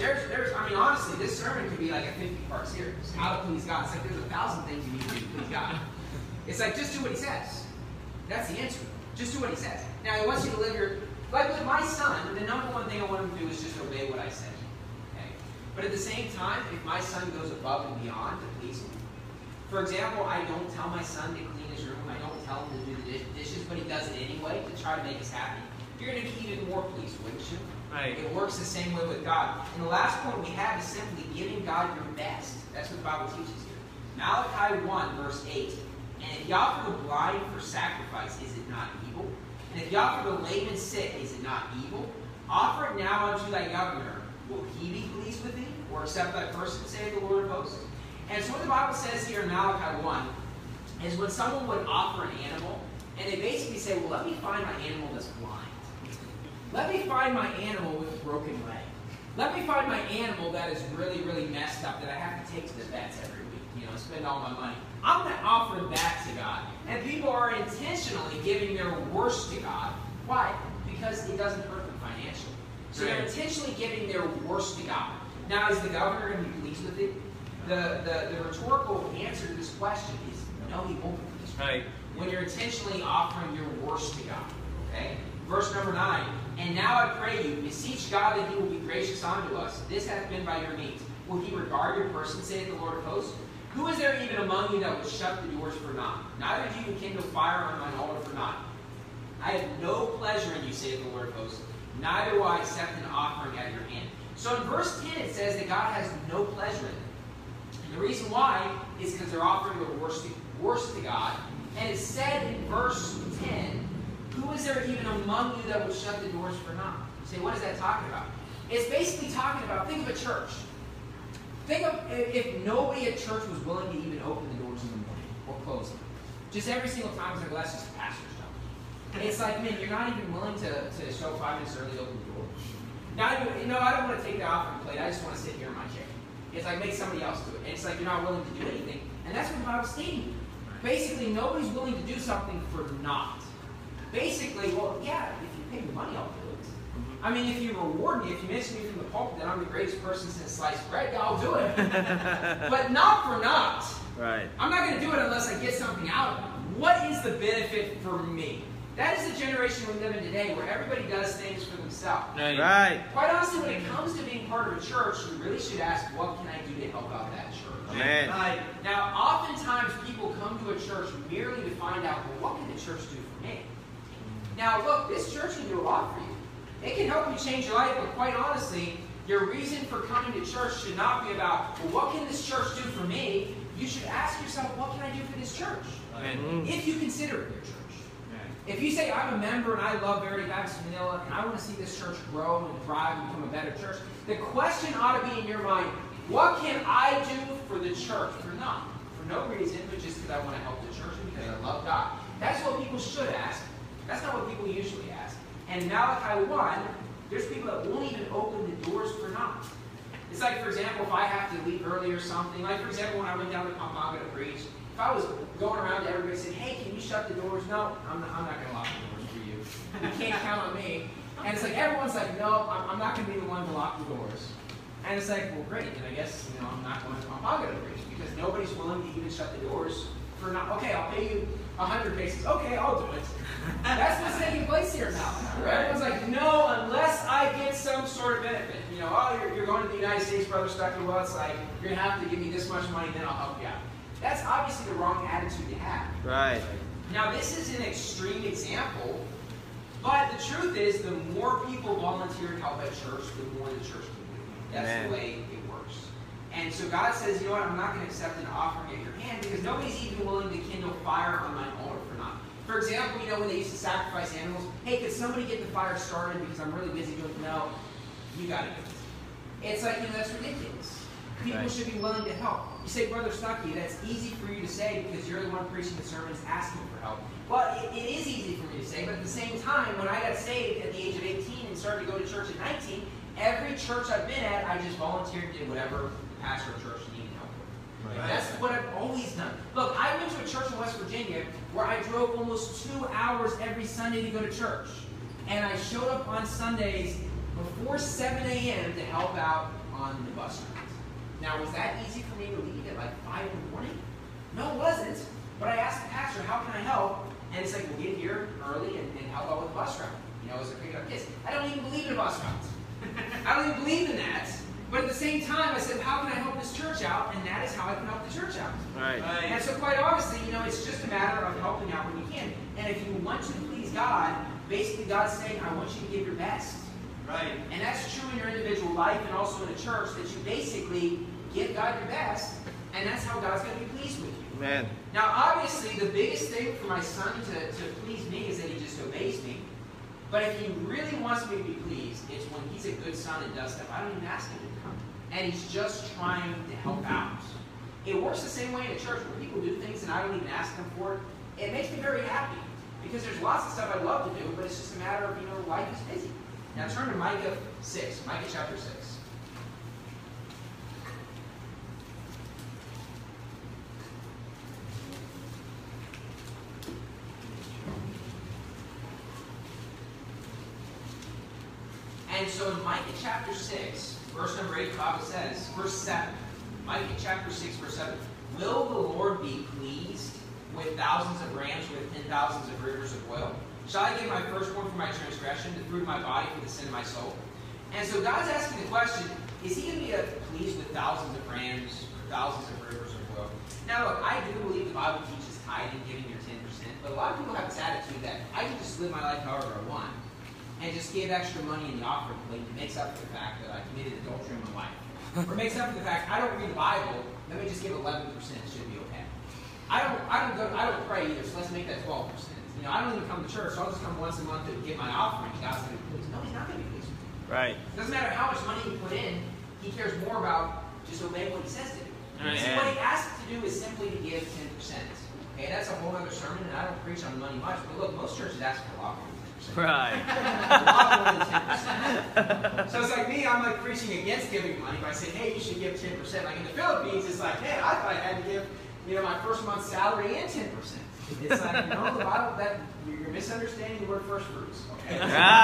I mean, honestly, this sermon could be like a 50-part series. How to please God. It's like there's 1,000 things you need to do to please God. It's like, just do what He says. That's the answer. Just do what He says. Now, He wants you to live your... Like with my son, the number one thing I want him to do is just obey what I say. Okay? But at the same time, if my son goes above and beyond to please Him, for example, I don't tell my son to clean his room. I don't tell him to do the dishes, but he does it anyway to try to make us happy. You're going to be even more pleased, wouldn't you? Right. It works the same way with God. And the last point we have is simply giving God your best. That's what the Bible teaches here. Malachi 1, verse 8. And if you offer the blind for sacrifice, is it not evil? And if you offer the lame and sick, is it not evil? Offer it now unto thy governor. Will he be pleased with thee? Or accept thy person, saith the Lord of hosts? And so what the Bible says here in Malachi 1 is when someone would offer an animal, and they basically say, well, let me find my animal that's blind. Let me find my animal with a broken leg. Let me find my animal that is really, really messed up that I have to take to the vets every week, you know, spend all my money. I'm going to offer that to God. And people are intentionally giving their worst to God. Why? Because it doesn't hurt them financially. So they're intentionally giving their worst to God. Now, is the governor going to be pleased with it? The rhetorical answer to this question is no, he won't be pleased with it. Right. When you're intentionally offering your worst to God. Okay? Verse number 9. And now I pray you, beseech God that He will be gracious unto us. This hath been by your means. Will He regard your person, saith the Lord of hosts? Who is there even among you that would shut the doors for naught? Neither do you kindle fire on mine altar for naught. I have no pleasure in you, saith the Lord of hosts. Neither will I accept an offering at your hand. So in verse 10 it says that God has no pleasure in them. And the reason why is because they're offering the worst to God. And it said in verse 10, who is there even among you that will shut the doors for naught? You say, what is that talking about? It's basically talking about, think of a church. Think of if nobody at church was willing to even open the doors in the morning or close them. Just every single time it's like, well, that's just a pastor's job. It's like, man, you're not even willing to show 5 minutes early to open the door. Now, I don't want to take the offering plate. I just want to sit here in my chair. It's like, make somebody else do it. And it's like, you're not willing to do anything. And that's what the Bible's stating. Basically, nobody's willing to do something for naught. Basically, well, yeah, if you pay me money, I'll do it. I mean, if you reward me, if you mention me from the pulpit that I'm the greatest person since sliced bread, yeah, I'll do it. But not for naught. Right. I'm not going to do it unless I get something out of it. What is the benefit for me? That is the generation we live in today where everybody does things for themselves. Right. Quite honestly, when it comes to being part of a church, you really should ask, what can I do to help out that church? Amen. Now, oftentimes people come to a church merely to find out, well, what can the church do for me? Now, look, this church can do a lot for you. It can help you change your life, but quite honestly, your reason for coming to church should not be about, well, what can this church do for me? You should ask yourself, what can I do for this church? Amen. If you consider it your church. If you say, I'm a member and I love Verity Baptist Manila and I want to see this church grow and thrive and become a better church, the question ought to be in your mind, what can I do for the church? For not. For no reason, but just because I want to help the church and because I love God. That's what people should ask. That's not what people usually ask. And in Malachi 1, there's people that won't even open the doors for naught. It's like, for example, if I have to leave early or something, like, for example, when I went down to Pampanga to preach, if I was going around to everybody saying, hey, can you shut the doors? No, I'm not going to lock the doors for you. You can't count on me. And it's like, everyone's like, no, I'm not going to be the one to lock the doors. And it's like, well, great, then I guess, I'm not going to Pampanga to preach, because nobody's willing to even shut the doors for not, okay, I'll pay you 100 pesos. Okay, I'll do it. That's what's taking place here now. Everyone's like, no, unless I get some sort of benefit. You're going to the United States, Brother Stuckey. Well, it's like, you're going to have to give me this much money, then I'll help you out. That's obviously the wrong attitude to have. Right. Now, this is an extreme example, but the truth is, the more people volunteer to help at church, the more the church can do. That's the way it works. And so God says, you know what, I'm not going to accept an offering at your hand, because nobody's even willing to kindle fire on my altar for naught. For example, when they used to sacrifice animals, hey, could somebody get the fire started because I'm really busy doing it? No, you got to do it. It's like, that's ridiculous. People should be willing to help. You say, Brother Stuckey, that's easy for you to say because you're the one preaching the sermons asking for help. Well, it is easy for me to say, but at the same time, when I got saved at the age of 18 and started to go to church at 19, every church I've been at, I just volunteered and did whatever the pastor of church needed help with. Right. That's what I've always done. Look, I went to a church in West Virginia where I drove almost 2 hours every Sunday to go to church. And I showed up on Sundays before 7 a.m. to help out on the bus route. Now, was that easy for me to leave at like 5 in the morning? No, it wasn't. But I asked the pastor, how can I help? And it's like, we'll get here early and help out with the bus route. As a picking up kids. I don't even believe in a bus route. I don't even believe in that. But at the same time, I said, how can I help this church out? And that is how I can help the church out. Right. And so quite honestly, it's just a matter of helping out when you can. And if you want to please God, basically God's saying, I want you to give your best. Right. And that's true in your individual life and also in a church, that you basically give God your best, and that's how God's going to be pleased with you. Amen. Now, obviously, the biggest thing for my son to please me is that he just obeys me. But if he really wants me to be pleased, it's when he's a good son and does stuff I don't even ask him to come. And he's just trying to help out. It works the same way in a church where people do things and I don't even ask them for it. It makes me very happy because there's lots of stuff I'd love to do, but it's just a matter of, life is busy. Now turn to Micah 6, Micah chapter 6. And so in Micah chapter 6, verse number 8, the Bible says, verse 7, Micah chapter 6, verse 7, will the Lord be pleased with thousands of rams, with 10,000s of rivers of oil? Shall I give my firstborn for my transgression, the fruit of my body for the sin of my soul? And so God's asking the question, is he going to be pleased with thousands of rams, or thousands of rivers of oil? Now look, I do believe the Bible teaches tithing, giving your 10%, but a lot of people have this attitude that I can just live my life however I want, and just give extra money in the offering plate that makes up for the fact that I committed adultery in my life. Or makes up for the fact I don't read the Bible, let me just give 11%, it should be okay. I don't pray either, so let's make that 12%. I don't even come to church, so I'll just come once a month to get my offering. God's going to be pleased. No, he's not going to be pleased. Right. It doesn't matter how much money you put in, he cares more about just obeying what he says to do. Right. See, what he asks to do is simply to give 10%. Okay, that's a whole other sermon, and I don't preach on money much, but look, most churches ask for a lot more than 10%. Right. A lot more than 10%. So it's like me, I'm like preaching against giving money by saying, hey, you should give 10%. Like in the Philippines, it's like, hey, I thought I had to give, my first month's salary and 10%. It's like, the Bible, that you're misunderstanding the word first fruits. Okay?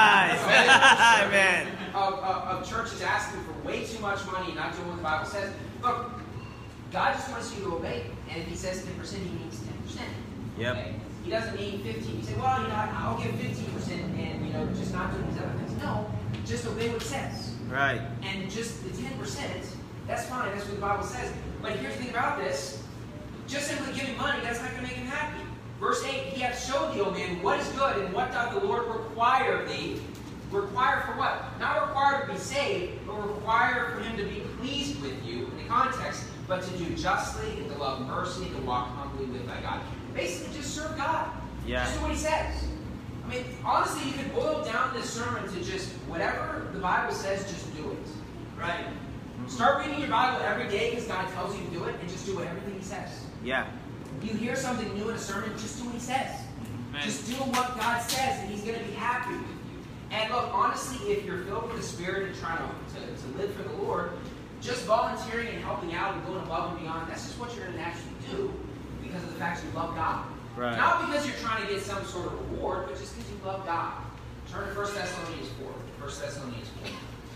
Right. Amen. Of churches asking for way too much money and not doing what the Bible says. Look, God just wants you to obey him. And if he says 10%, he means 10%. Yep. Okay? He doesn't mean 15. You say, well, I'll give 15% and, just not do these other things. No, just obey what it says. Right. And just the 10%, that's fine. That's what the Bible says. But here's the thing about this. Just simply giving money, that's not going to make him happy. Verse 8, he hath showed thee, O man, what is good, and what doth the Lord require of thee? Require for what? Not require to be saved, but require for him to be pleased with you, in the context, but to do justly, and to love mercy, and to walk humbly with thy God. Basically, just serve God. Yeah. Just do what he says. Honestly, you could boil down this sermon to just whatever the Bible says, just do it. Right? Start reading your Bible every day because God tells you to do it, and just do everything he says. Yeah. You hear something new in a sermon, just do what he says. Amen. Just do what God says, and he's going to be happy with you. And look, honestly, if you're filled with the Spirit and trying to live for the Lord, just volunteering and helping out and going above and beyond, that's just what you're going to naturally do because of the fact you love God. Right. Not because you're trying to get some sort of reward, but just because you love God. Turn to 1 Thessalonians 4. 1 Thessalonians 4.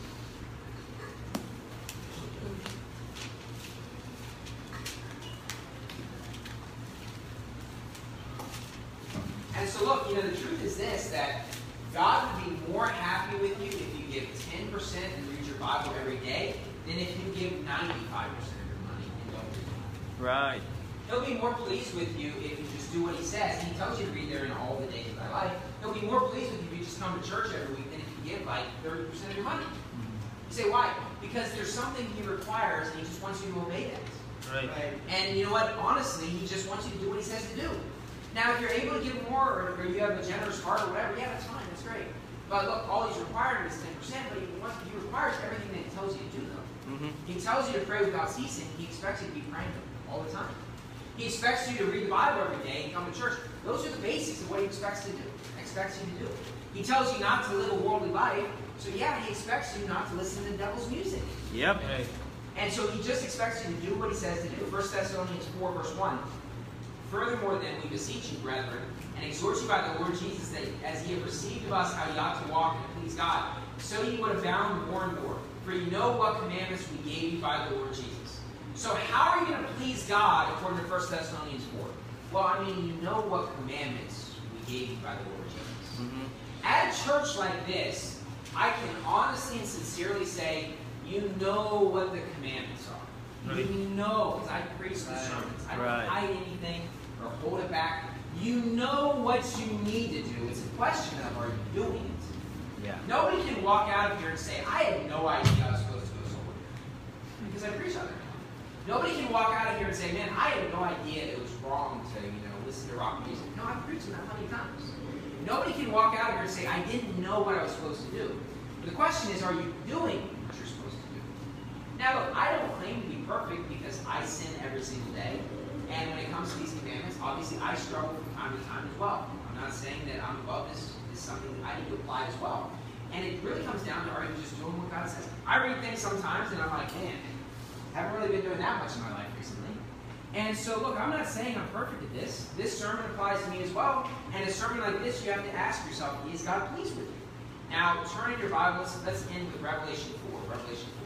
And so look, the truth is this, that God would be more happy with you if you give 10% and read your Bible every day than if you give 95% of your money and don't read it. Right. He'll be more pleased with you if you just do what he says. And he tells you to read there in all the days of thy life. He'll be more pleased with you if you just come to church every week than if you give like 30% of your money. You say, why? Because there's something he requires and he just wants you to obey that. Right. And you know what? Honestly, he just wants you to do what he says to do. Now, if you're able to give more or you have a generous heart or whatever, yeah, that's fine. That's great. But look, all he's requiring is 10%, but he requires everything that he tells you to do, though. Mm-hmm. He tells you to pray without ceasing. He expects you to be praying all the time. He expects you to read the Bible every day and come to church. Those are the basics of what he expects you to do. He tells you not to live a worldly life, so yeah, he expects you not to listen to the devil's music. Yep. And so he just expects you to do what he says to do. 1 Thessalonians 4, verse 1. Furthermore, then, we beseech you, brethren, and exhort you by the Lord Jesus, that as ye have received of us how ye ought to walk and please God, so ye would abound more and more. For you know what commandments we gave you by the Lord Jesus. So how are you going to please God according to 1 Thessalonians 4? Well, you know what commandments we gave you by the Lord Jesus. Mm-hmm. At a church like this, I can honestly and sincerely say, you know what the commandments are. Right. You know, because I preach the sermons. I don't Right. hide anything or hold it back. You know what you need to do. It's a question of, are you doing it? Yeah. Nobody can walk out of here and say, I had no idea I was supposed to go somewhere. Because I preach on it. Nobody can walk out of here and say, man, I had no idea it was wrong to, listen to rock music. No, I've preached on that many times. Nobody can walk out of here and say, I didn't know what I was supposed to do. But the question is, are you doing what you're supposed to do? Now, look, I don't claim to be perfect because I sin every single day. And when it comes to these commandments, obviously I struggle from time to time as well. I'm not saying that I'm above this. This is something that I need to apply as well. And it really comes down to, are you just doing what God says? I read things sometimes and I'm like, man, I haven't really been doing that much in my life recently. And so, look, I'm not saying I'm perfect at this. This sermon applies to me as well. And a sermon like this, you have to ask yourself, is God pleased with you? Now, turn in your Bibles. Let's end with Revelation 4. Revelation 4.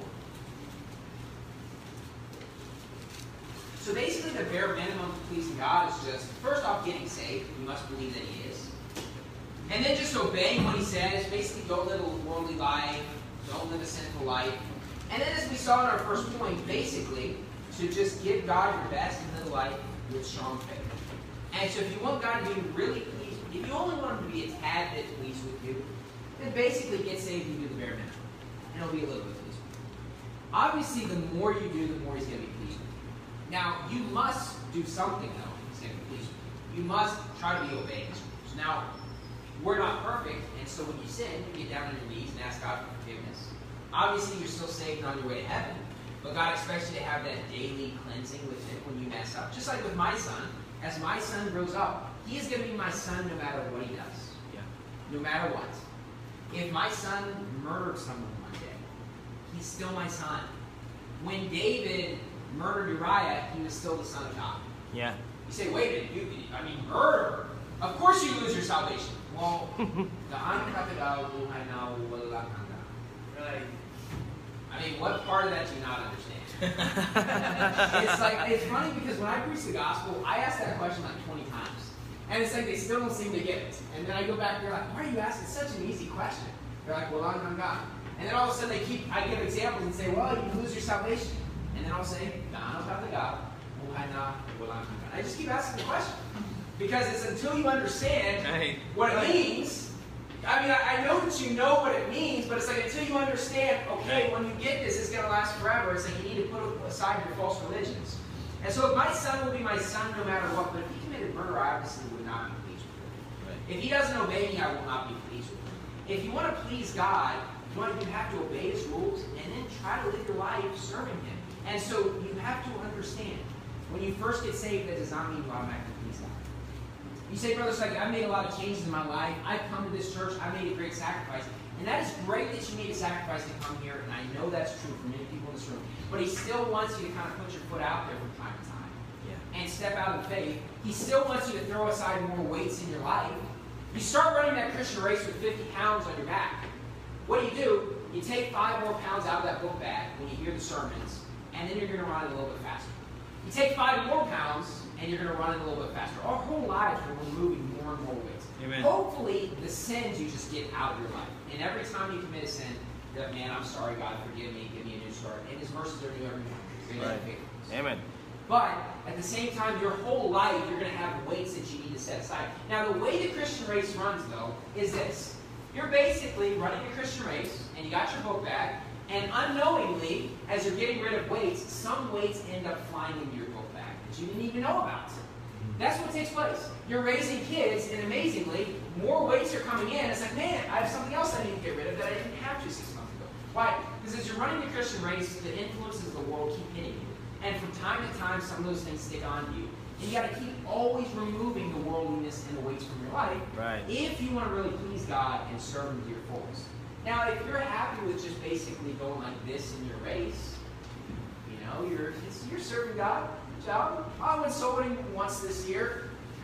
So basically, the bare minimum of pleasing God is just, first off, getting saved. You must believe that he is. And then just obeying what he says. Basically, don't live a worldly life. Don't live a sinful life. And then as we saw in our first point, basically, to just give God your best and live a life with strong faith. And so if you want God to be really pleased, if you only want him to be a tad bit pleased with you, then basically get saved and do the bare minimum. And he'll be a little bit pleased with you. Obviously, the more you do, the more he's going to be pleased with you. Now, you must do something, though, he's going to be pleased with you. You must try to be obeying his rules. Now, we're not perfect, and so when you sin, you get down on your knees and ask God for forgiveness. Obviously, you're still saved and on your way to heaven, but God expects you to have that daily cleansing with him when you mess up. Just like with my son, as my son grows up, he is going to be my son no matter what he does. Yeah. No matter what. If my son murdered someone one day, he's still my son. When David murdered Uriah, he was still the son of God. Yeah. You say, wait a minute, murder? Of course you lose your salvation. Well, what part of that do you not understand? It's funny because when I preach the gospel, I ask that question like 20 times. And it's like they still don't seem to get it. And then I go back, they're like, why are you asking such an easy question? They're like, well, I'm God. And then all of a sudden I give examples and say, well, you lose your salvation. And then I'll say, I just keep asking the question. Because it's until you understand what it means. I know that you know what it means, but it's like until you understand, okay, when you get this, it's going to last forever. It's like you need to put aside your false religions. And so if my son will be my son no matter what, but if he committed murder, I obviously would not be pleased with him. Right. If he doesn't obey me, I will not be pleased with him. If you want to please God, you have to obey his rules and then try to live your life serving him. And so you have to understand, when you first get saved, that does not mean you automatically please God. You say, Brother Psychic, I've made a lot of changes in my life. I've come to this church. I've made a great sacrifice. And that is great that you made a sacrifice to come here, and I know that's true for many people in this room. But he still wants you to kind of put your foot out there from time to time and step out in faith. He still wants you to throw aside more weights in your life. You start running that Christian race with 50 pounds on your back. What do? You take 5 more pounds out of that book bag when you hear the sermons, and then you're going to run it a little bit faster. You take 5 more pounds, and you're going to run it a little bit faster. Our whole lives we're removing more and more weights. Amen. Hopefully, the sins you just get out of your life. And every time you commit a sin, that man, I'm sorry, God, forgive me, give me a new start. And His mercies are new every morning. Right. Amen. But at the same time, your whole life, you're going to have weights that you need to set aside. Now, the way the Christian race runs, though, is this. You're basically running a Christian race, and you got your book bag, and unknowingly, as you're getting rid of weights, some weights end up flying into your book bag that you didn't even know about. That's what takes place. You're raising kids, and amazingly, more weights are coming in. It's like, man, I have something else I need to get rid of that I didn't have to 6 months ago. Why? Because as you're running the Christian race, the influences of the world keep hitting you. And from time to time, some of those things stick on you. And you got to keep always removing the worldliness and the weights from your life. Right. If you want to really please God and serve Him to your fullest. Now, if you're happy with just basically going like this in your race, you know, you're serving God. Good job. I went soul winning once this year.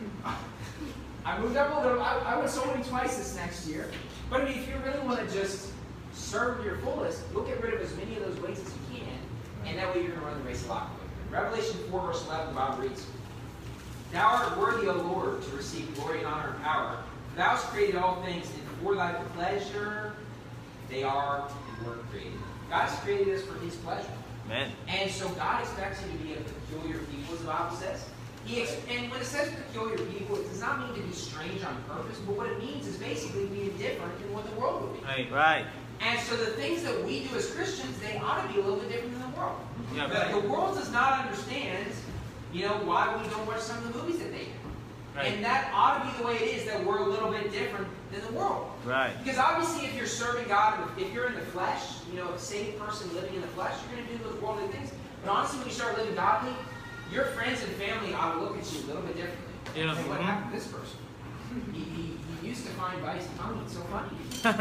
I moved up a little. I went soul winning twice this next year. But I mean, if you really want to just serve to your fullest, you'll get rid of as many of those weights as you can. And that way you're going to run the race a lot quicker. Revelation 4, verse 11, the Bible reads, Thou art worthy, O Lord, to receive glory and honor and power. For Thou hast created all things, and for Thy pleasure they are and were created. God has created us for His pleasure. Amen. And so God expects you to be a peculiar people, as the Bible says. And when it says peculiar people, it does not mean to be strange on purpose, but what it means is basically being different than what the world would be. Right. And so the things that we do as Christians, they ought to be a little bit different than the world. Yeah, But the world does not understand, why we don't watch some of the movies that they do. Right. And that ought to be the way it is, that we're a little bit different than the world. Right. Because obviously if you're serving God, if you're in the flesh, a saved person living in the flesh, you're going to do those worldly things. But honestly, when you start living godly, your friends and family ought to look at you a little bit differently. Yeah. Hey, what happened to this person? He used to find vice and funny. It's so funny.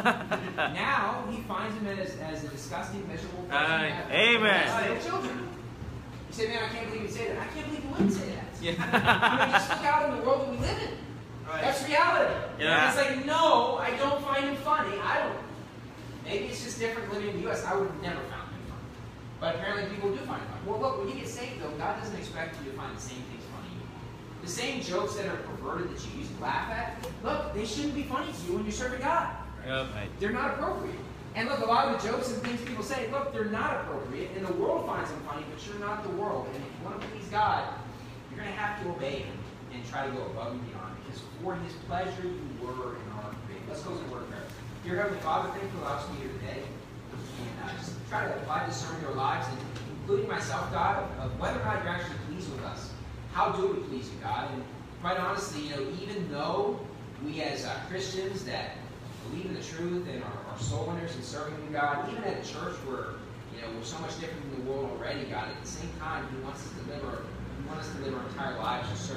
Now he finds him as a disgusting, miserable person. Amen. Little children. You say, man, I can't believe you say that. I can't believe you wouldn't say that. Yeah. I mean, just look out in the world that we live in. Right. That's reality. Yeah. And it's like, no, I don't find him funny. I don't. Maybe it's just different living in the U.S. I would have never found him funny. But apparently people do find him funny. Well, look, when you get saved, though, God doesn't expect you to find the same things funny. The same jokes that are perverted that you used to laugh at, look, they shouldn't be funny to you when you're serving God. Yep. Right. They're not appropriate. And look, a lot of the jokes and things people say, look, they're not appropriate, and the world finds them funny, but you're not the world. And if you want to please God, you're going to have to obey Him and try to go above and beyond, because for His pleasure you were and are created. Let's go to the Word of prayer. Dear Heavenly Father, thank you for allowing us to be here today. And just try to apply this sermon to our lives, and including myself, God, of whether or not you're actually pleased with us. How do we please you, God? And quite honestly, even though we as Christians that believe in the truth and are soul winners and serving you, God, even at a church where we're so much different from the world already, God, at the same time, you want us to live our entire lives just serving